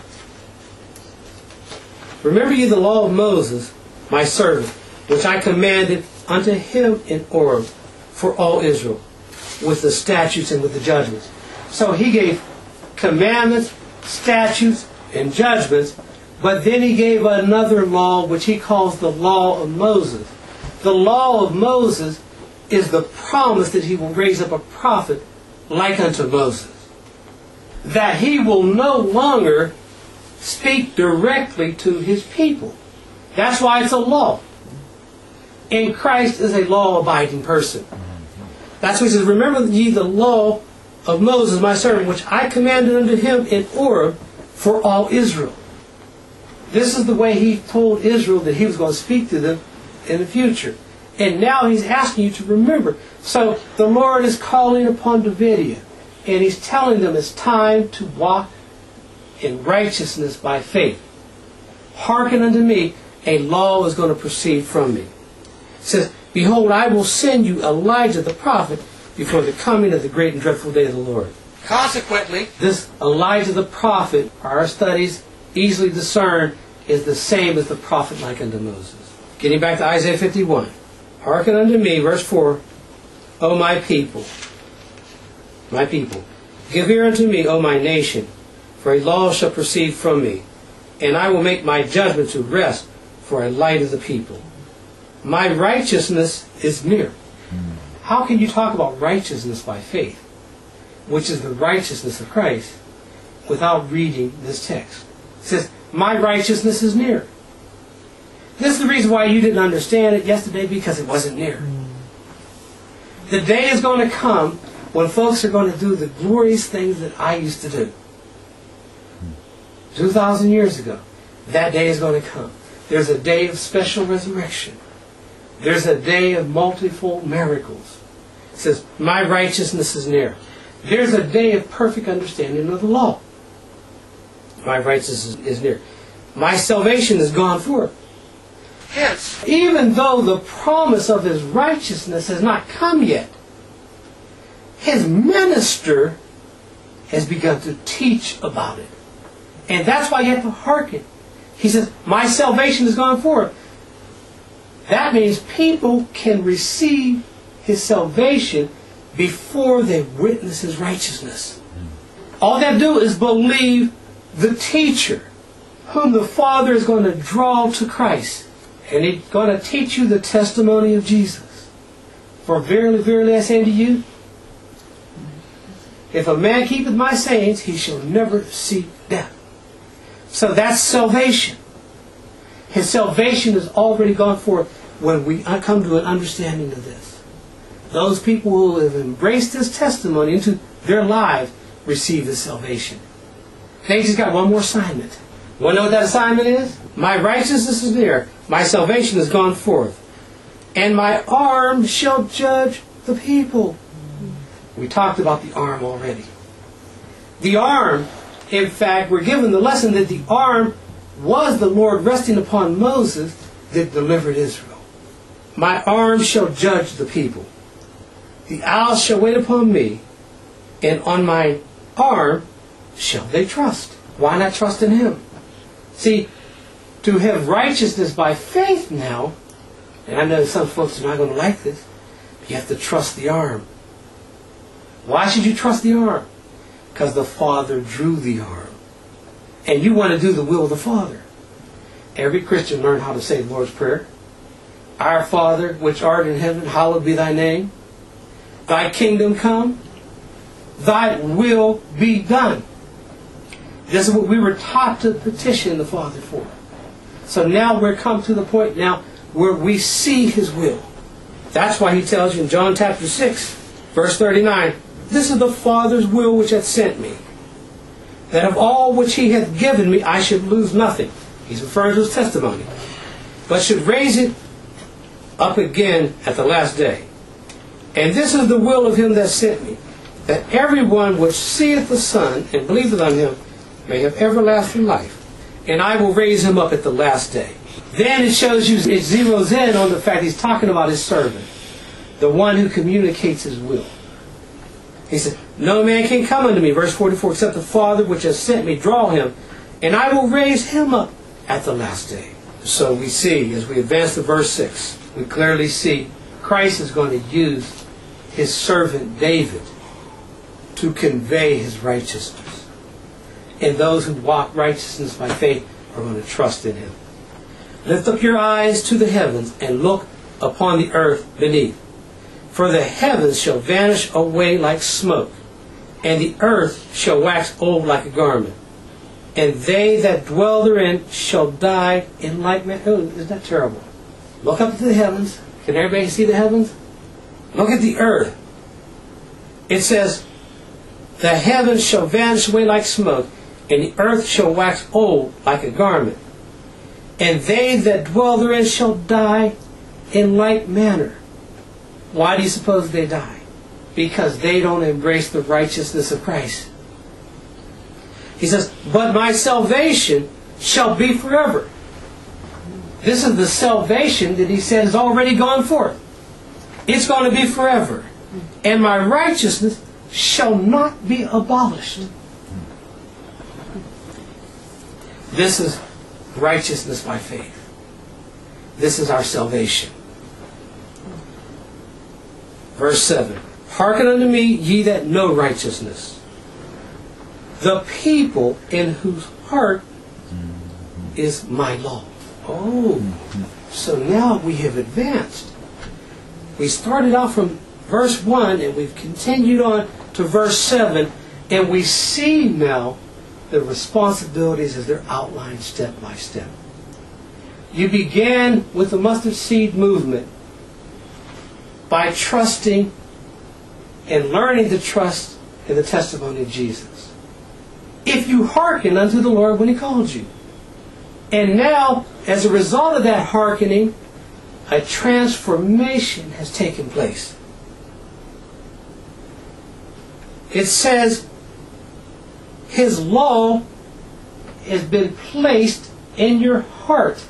Remember ye the law of Moses, my servant, which I commanded unto him in Horeb for all Israel, with the statutes and with the judgments. So he gave commandments, statutes, and judgments, but then he gave another law which he calls the law of Moses. The law of Moses is the promise that he will raise up a prophet like unto Moses, that he will no longer speak directly to his people. That's why it's a law. And Christ is a law-abiding person. That's why he says, remember ye the law of Moses, my servant, which I commanded unto him in Horeb for all Israel. This is the way he told Israel that he was going to speak to them in the future. And now he's asking you to remember. So the Lord is calling upon Davidia, and he's telling them it's time to walk in righteousness by faith. Hearken unto me, a law is going to proceed from me. It says, behold, I will send you Elijah the prophet before the coming of the great and dreadful day of the Lord. Consequently, this Elijah the prophet, our studies easily discern, is the same as the prophet like unto Moses. Getting back to Isaiah 51. Hearken unto me, verse 4, O my people, give ear unto me, O my nation, for a law shall proceed from me, and I will make my judgment to rest for a light of the people. My righteousness is near. How can you talk about righteousness by faith, which is the righteousness of Christ, without reading this text? It says, my righteousness is near. This is the reason why you didn't understand it yesterday, because it wasn't near. The day is going to come when folks are going to do the glorious things that I used to do. 2,000 years ago. That day is going to come. There's a day of special resurrection. There's a day of multifold miracles. It says, my righteousness is near. There's a day of perfect understanding of the law. My righteousness is near. My salvation is gone forth. Hence, even though the promise of his righteousness has not come yet, his minister has begun to teach about it. And that's why you have to hearken. He says, my salvation has gone forth. That means people can receive his salvation before they witness his righteousness. All they have to do is believe the teacher, whom the Father is going to draw to Christ. And he's going to teach you the testimony of Jesus. For verily, verily, I say unto you, if a man keepeth my sayings, he shall never see death. So that's salvation. His salvation has already gone forth when we come to an understanding of this. Those people who have embraced his testimony into their lives receive his salvation. They just got one more assignment. You want to know what that assignment is? My righteousness is near. My salvation has gone forth. And my arm shall judge the people. We talked about the arm already. The arm, in fact, we're given the lesson that the arm was the Lord resting upon Moses that delivered Israel. My arm shall judge the people. The owls shall wait upon me, and on my arm shall they trust. Why not trust in him? See, to have righteousness by faith now, and I know some folks are not going to like this, but you have to trust the arm. Why should you trust the arm? Because the Father drew the arm. And you want to do the will of the Father. Every Christian learned how to say the Lord's Prayer. Our Father, which art in heaven, hallowed be thy name. Thy kingdom come. Thy will be done. This is what we were taught to petition the Father for. So now we're come to the point now where we see his will. That's why he tells you in John chapter 6, verse 39, this is the Father's will which hath sent me, that of all which he hath given me I should lose nothing. He's referring to his testimony. But should raise it up again at the last day. And this is the will of him that sent me, that everyone which seeth the Son and believeth on him may have everlasting life. And I will raise him up at the last day. Then it shows you, it zeroes in on the fact he's talking about his servant, the one who communicates his will. He said, no man can come unto me, verse 44, except the Father which has sent me draw him, and I will raise him up at the last day. So we see, as we advance to verse 6, we clearly see Christ is going to use his servant David to convey his righteousness. And those who walk righteousness by faith are going to trust in him. Lift up your eyes to the heavens and look upon the earth beneath. For the heavens shall vanish away like smoke, and the earth shall wax old like a garment, and they that dwell therein shall die in like manner. Oh, isn't that terrible? Look up to the heavens. Can everybody see the heavens? Look at the earth. It says, the heavens shall vanish away like smoke, and the earth shall wax old like a garment, and they that dwell therein shall die in like manner. Why do you suppose they die? Because they don't embrace the righteousness of Christ. He says, but my salvation shall be forever. This is the salvation that he said has already gone forth. It's going to be forever. And my righteousness shall not be abolished. This is righteousness by faith. This is our salvation. Verse 7. Hearken unto me, ye that know righteousness, the people in whose heart is my law. Oh, so now we have advanced. We started out from verse 1 and we've continued on to verse 7, and we see now the responsibilities as they're outlined step by step. You began with the mustard seed movement by trusting and learning to trust in the testimony of Jesus. If you hearken unto the Lord when He called you. And now, as a result of that hearkening, a transformation has taken place. It says, His law has been placed in your heart.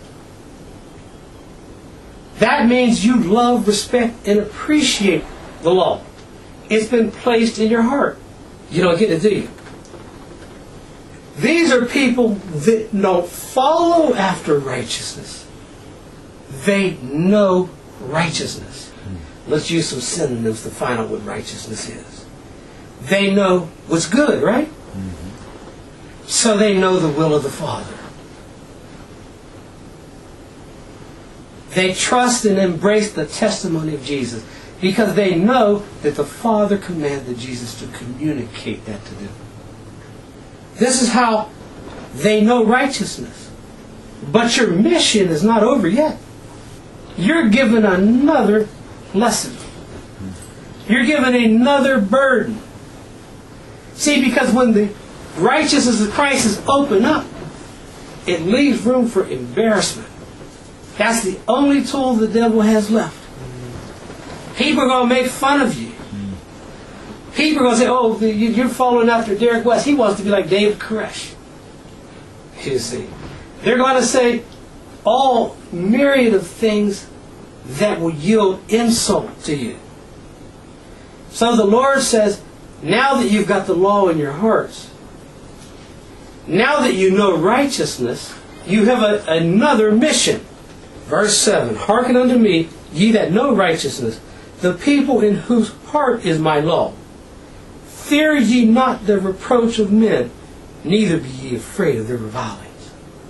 That means you love, respect, and appreciate the law. It's been placed in your heart. You don't get it, do you? These are people that don't follow after righteousness. They know righteousness. Let's use some synonyms to find out what righteousness is. They know what's good, right? So they know the will of the Father. They trust and embrace the testimony of Jesus because they know that the Father commanded Jesus to communicate that to them. This is how they know righteousness. But your mission is not over yet. You're given another lesson. You're given another burden. See, because when the righteousness of Christ is opened up, it leaves room for embarrassment. That's the only tool the devil has left. People are going to make fun of you. People are going to say, oh, you're following after Derek West. He wants to be like David Koresh. You see. They're going to say all myriad of things that will yield insult to you. So the Lord says, now that you've got the law in your hearts, now that you know righteousness, you have another mission. Verse 7, hearken unto me, ye that know righteousness, the people in whose heart is my law. Fear ye not the reproach of men, neither be ye afraid of their revilings.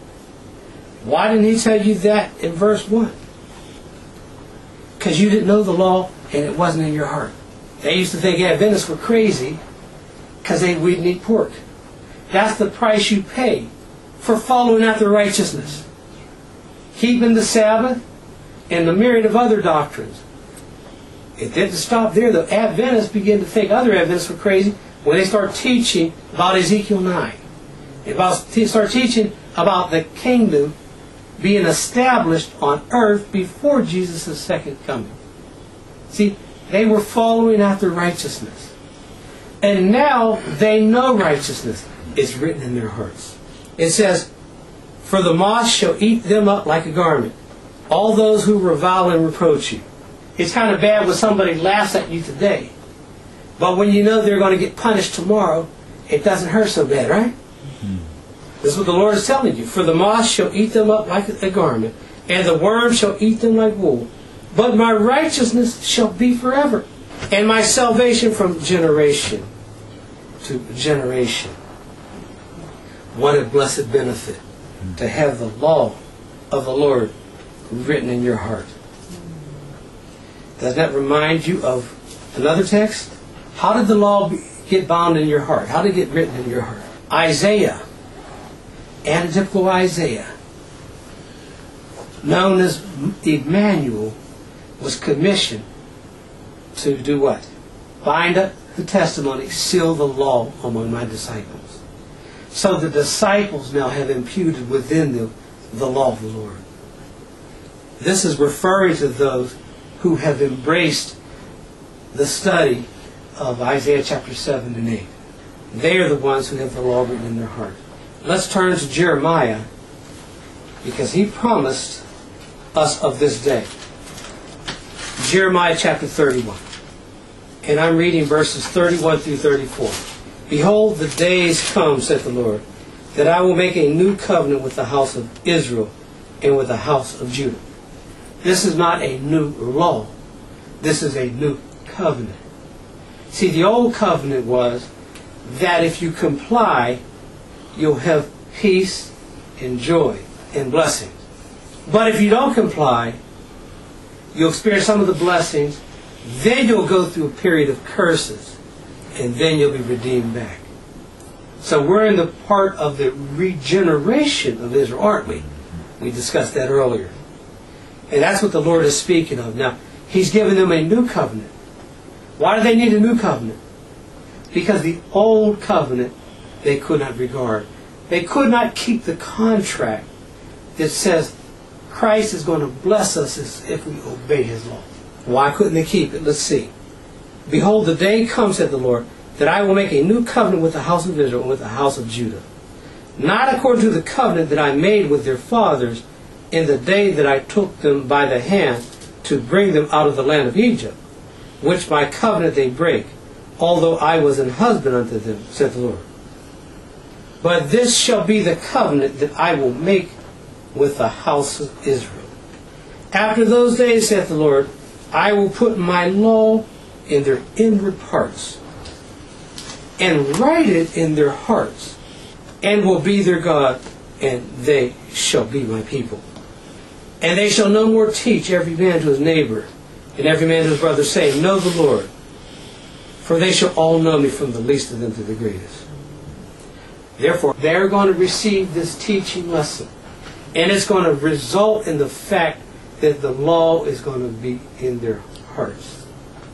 Why didn't he tell you that in verse 1? Because you didn't know the law and it wasn't in your heart. They used to think Adventists were crazy because they wouldn't eat pork. That's the price you pay for following after righteousness. Keeping the Sabbath and the myriad of other doctrines. It didn't stop there. The Adventists began to think other Adventists were crazy when they start teaching about Ezekiel 9. They start teaching about the kingdom being established on earth before Jesus' second coming. See, they were following after righteousness. And now they know righteousness. It's written in their hearts. It says, for the moth shall eat them up like a garment, all those who revile and reproach you. It's kind of bad when somebody laughs at you today. But when you know they're going to get punished tomorrow, it doesn't hurt so bad, right? This is what the Lord is telling you. For the moth shall eat them up like a garment, and the worm shall eat them like wool. But my righteousness shall be forever, and my salvation from generation to generation. What a blessed benefit to have the law of the Lord written in your heart. Does that remind you of another text? How did the law get bound in your heart? How did it get written in your heart? Isaiah, antitypical Isaiah, known as Emmanuel, was commissioned to do what? Bind up the testimony, seal the law among my disciples. So the disciples now have imputed within them the law of the Lord. This is referring to those who have embraced the study of Isaiah chapter 7 and 8. They are the ones who have the law written in their heart. Let's turn to Jeremiah, because he promised us of this day. Jeremiah chapter 31. And I'm reading verses 31 through 34. Behold, the days come, saith the Lord, that I will make a new covenant with the house of Israel and with the house of Judah. This is not a new law. This is a new covenant. See, the old covenant was that if you comply, you'll have peace and joy and blessings. But if you don't comply, you'll experience some of the blessings, then you'll go through a period of curses, and then you'll be redeemed back. So we're in the part of the regeneration of Israel, aren't we? We discussed that earlier. And that's what the Lord is speaking of. Now, He's given them a new covenant. Why do they need a new covenant? Because the old covenant they could not regard. They could not keep the contract that says Christ is going to bless us if we obey His law. Why couldn't they keep it? Let's see. Behold, the day comes, said the Lord, that I will make a new covenant with the house of Israel and with the house of Judah. Not according to the covenant that I made with their fathers in the day that I took them by the hand to bring them out of the land of Egypt, which my covenant they break, although I was an husband unto them, said the Lord. But this shall be the covenant that I will make with the house of Israel. After those days, saith the Lord, I will put my law in their inward parts, and write it in their hearts, and will be their God, and they shall be my people. And they shall no more teach every man to his neighbor, and every man to his brother, saying, Know the Lord, for they shall all know me, from the least of them to the greatest. Therefore, they're going to receive this teaching lesson, and it's going to result in the fact that the law is going to be in their hearts.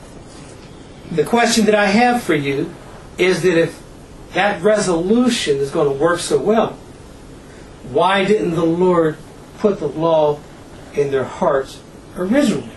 The question that I have for you is that if that resolution is going to work so well, why didn't the Lord put the law in their hearts originally?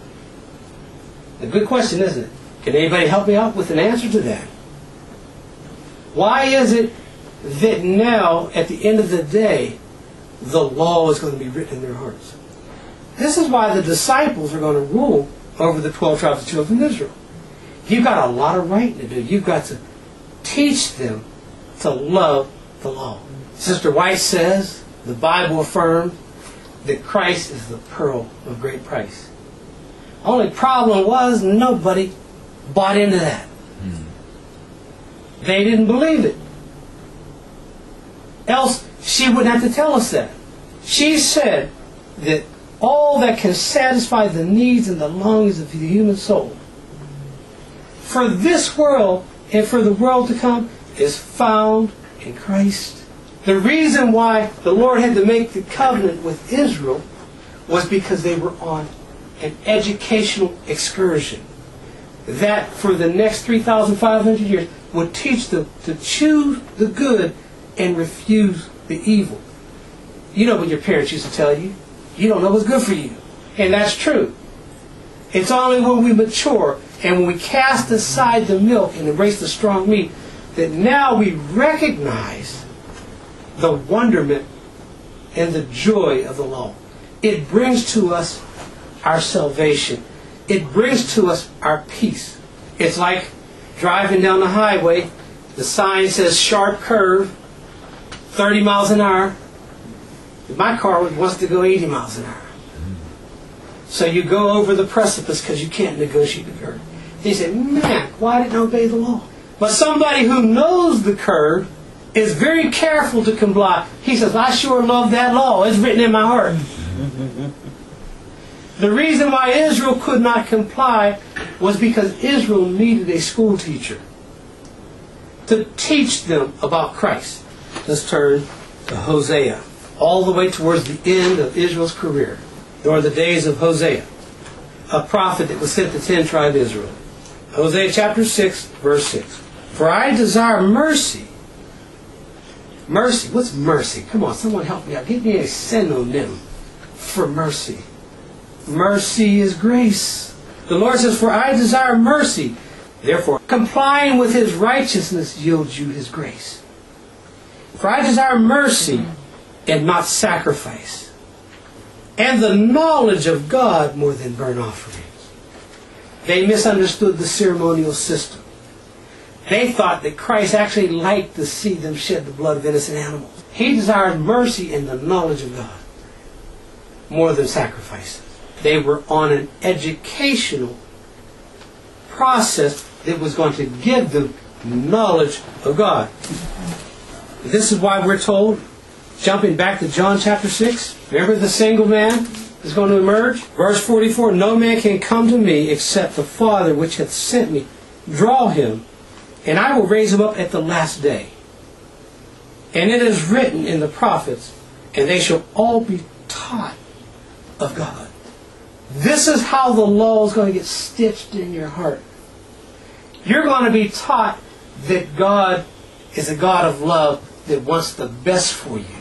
A good question, isn't it? Can anybody help me out with an answer to that? Why is it that now, at the end of the day, the law is going to be written in their hearts? This is why the disciples are going to rule over the 12 tribes of children of Israel. You've got a lot of writing to do. You've got to teach them to love the law. Sister White says, the Bible affirms that Christ is the pearl of great price. Only problem was nobody bought into that. They didn't believe it. Else she wouldn't have to tell us that. She said that all that can satisfy the needs and the longings of the human soul for this world and for the world to come is found in Christ. The reason why the Lord had to make the covenant with Israel was because they were on an educational excursion that for the next 3,500 years would teach them to choose the good and refuse the evil. You know what your parents used to tell you. You don't know what's good for you. And that's true. It's only when we mature and when we cast aside the milk and embrace the strong meat that now we recognize the wonderment and the joy of the law. It brings to us our salvation. It brings to us our peace. It's like driving down the highway. The sign says sharp curve, 30 miles an hour. My car wants to go 80 miles an hour. So you go over the precipice because you can't negotiate the curve. He said, man, why didn't I obey the law? But somebody who knows the curve is very careful to comply. He says, I sure love that law. It's written in my heart. The reason why Israel could not comply was because Israel needed a school teacher. to teach them about Christ. Let's turn to Hosea. All the way towards the end of Israel's career. During the days of Hosea, a prophet that was sent to 10 tribes of Israel. Hosea chapter 6, verse 6. For I desire mercy. Mercy. What's mercy? Come on, someone help me out. Give me a synonym for mercy. Mercy is grace. The Lord says, for I desire mercy. Therefore, complying with His righteousness yields you His grace. For I desire mercy and not sacrifice, and the knowledge of God more than burnt offerings. They misunderstood the ceremonial system. They thought that Christ actually liked to see them shed the blood of innocent animals. He desired mercy and the knowledge of God more than sacrifices. They were on an educational process that was going to give them knowledge of God. This is why we're told, jumping back to John chapter 6, remember the single man is going to emerge? Verse 44, no man can come to me except the Father which hath sent me draw him, and I will raise him up at the last day. And it is written in the prophets, and they shall all be taught of God. This is how the law is going to get stitched in your heart. You're going to be taught that God is a God of love that wants the best for you.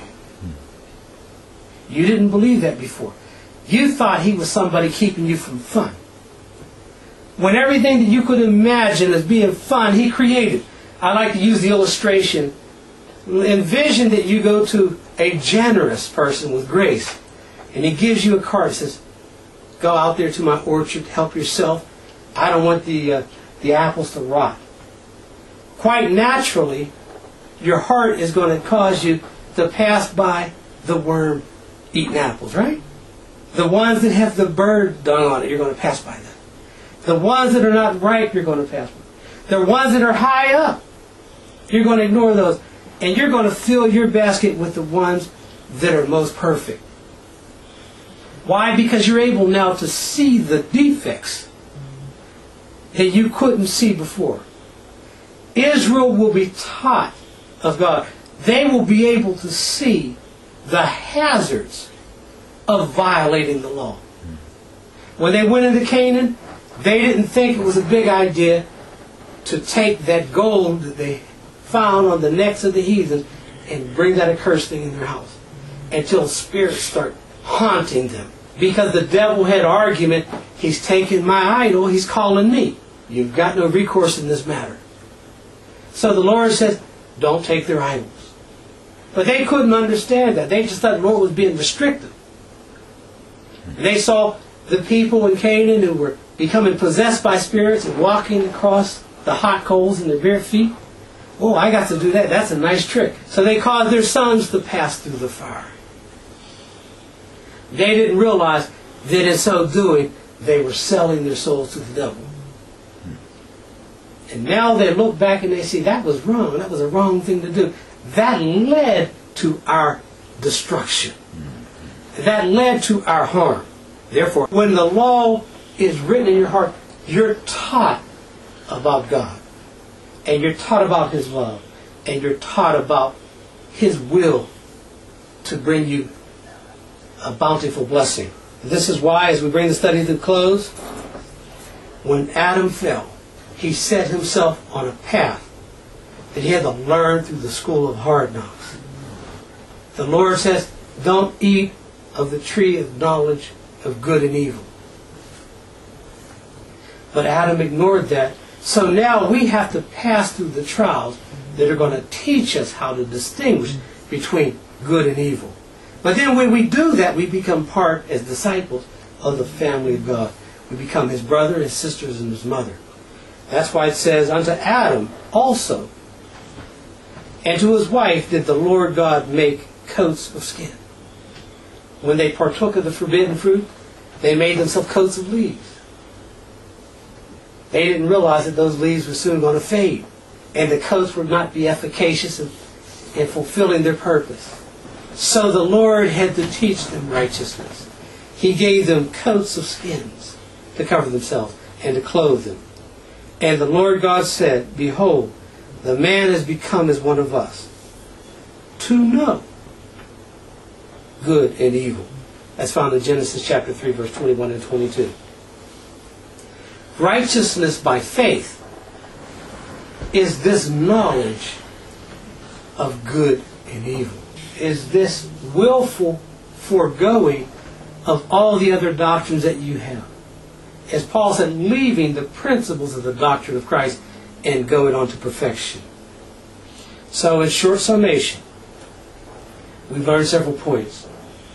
You didn't believe that before. You thought He was somebody keeping you from fun. When everything that you could imagine as being fun, He created. I like to use the illustration. Envision that you go to a generous person with grace, and he gives you a card that says, go out there to my orchard, help yourself. I don't want the apples to rot. Quite naturally, your heart is going to cause you to pass by the worm-eaten apples, right? The ones that have the bird dung on it, you're going to pass by them. The ones that are not ripe, you're going to pass by. The ones that are high up, you're going to ignore those. And you're going to fill your basket with the ones that are most perfect. Why? Because you're able now to see the defects that you couldn't see before. Israel will be taught of God. They will be able to see the hazards of violating the law. When they went into Canaan, they didn't think it was a big idea to take that gold that they found on the necks of the heathens and bring that accursed thing in their house until spirits start haunting them. Because the devil had argument, he's taking my idol, he's calling me. You've got no recourse in this matter. So the Lord says, don't take their idols. But they couldn't understand that. They just thought the Lord was being restrictive. They saw the people in Canaan who were becoming possessed by spirits and walking across the hot coals in their bare feet. Oh, I got to do that. That's a nice trick. So they caused their sons to pass through the fire. They didn't realize that in so doing, they were selling their souls to the devil. And now they look back and they see that was wrong. That was a wrong thing to do. That led to our destruction. That led to our harm. Therefore, when the law is written in your heart, you're taught about God. And you're taught about His love. And you're taught about His will to bring you a bountiful blessing. This is why, as we bring the study to a close, when Adam fell, he set himself on a path that he had to learn through the school of hard knocks. The Lord says, don't eat of the tree of knowledge of good and evil. But Adam ignored that. So now we have to pass through the trials that are going to teach us how to distinguish between good and evil. But then when we do that, we become part, as disciples, of the family of God. We become His brother, His sisters, and His mother. That's why it says, unto Adam also, and to his wife did the Lord God make coats of skin. When they partook of the forbidden fruit, they made themselves coats of leaves. They didn't realize that those leaves were soon going to fade, and the coats would not be efficacious in fulfilling their purpose. So the Lord had to teach them righteousness. He gave them coats of skins to cover themselves and to clothe them. And the Lord God said, behold, the man has become as one of us, to know good and evil. That's found in Genesis chapter 3, verse 21 and 22. Righteousness by faith is this knowledge of good and evil. Is this willful foregoing of all the other doctrines that you have. As Paul said, leaving the principles of the doctrine of Christ and going on to perfection. So in short summation, we've learned several points.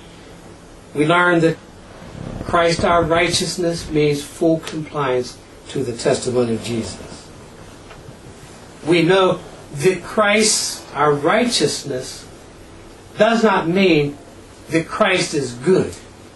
We learned that Christ our righteousness means full compliance to the testimony of Jesus. We know that Christ our righteousness does not mean that Christ is good.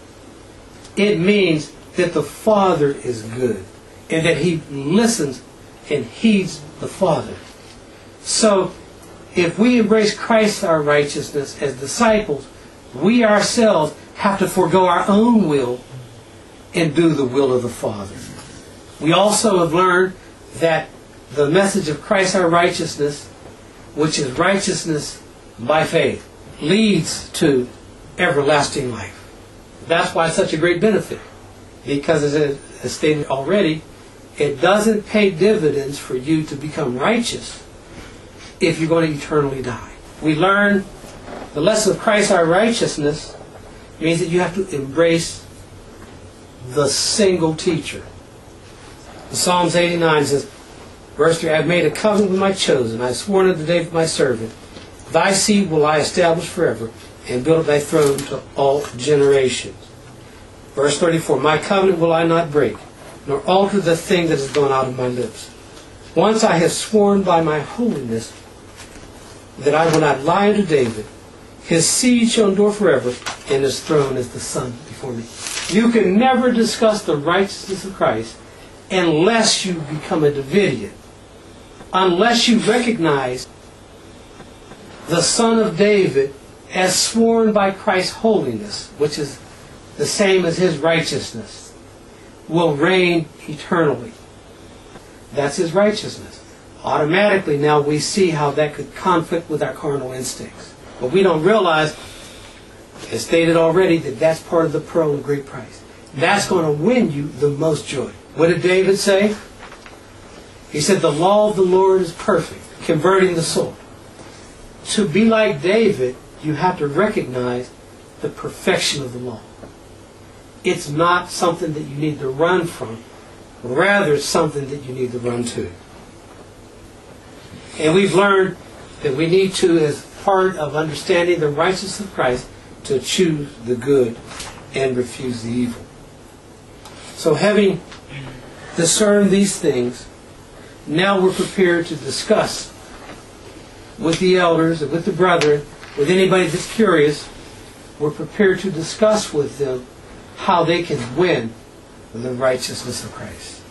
It means that the Father is good and that He listens and heeds the Father. So, if we embrace Christ our righteousness as disciples, we ourselves have to forego our own will and do the will of the Father. We also have learned that the message of Christ our righteousness, which is righteousness by faith, leads to everlasting life. That's why it's such a great benefit. Because as stated already, it doesn't pay dividends for you to become righteous if you're going to eternally die. We learn the lesson of Christ our righteousness means that you have to embrace the single teacher. Psalms 89 says, verse 3, I have made a covenant with my chosen. I have sworn unto David my servant. Thy seed will I establish forever, and build up thy throne to all generations. Verse 34, my covenant will I not break, nor alter the thing that has gone out of my lips. Once I have sworn by my holiness that I will not lie unto David. His seed shall endure forever, and his throne is the sun before me. You can never discuss the righteousness of Christ unless you become a Davidian. Unless you recognize the Son of David as sworn by Christ's holiness, which is the same as His righteousness, will reign eternally. That's His righteousness. Automatically now we see how that could conflict with our carnal instincts. But we don't realize, as stated already, that that's part of the pearl of great price. That's going to win you the most joy. What did David say? He said, the law of the Lord is perfect, converting the soul. To be like David, you have to recognize the perfection of the law. It's not something that you need to run from. Rather, it's something that you need to run to. And we've learned that we need to, as part of understanding the righteousness of Christ, to choose the good and refuse the evil. So having discerned these things, now we're prepared to discuss with the elders, and with the brethren, with anybody that's curious, we're prepared to discuss with them how they can win the righteousness of Christ.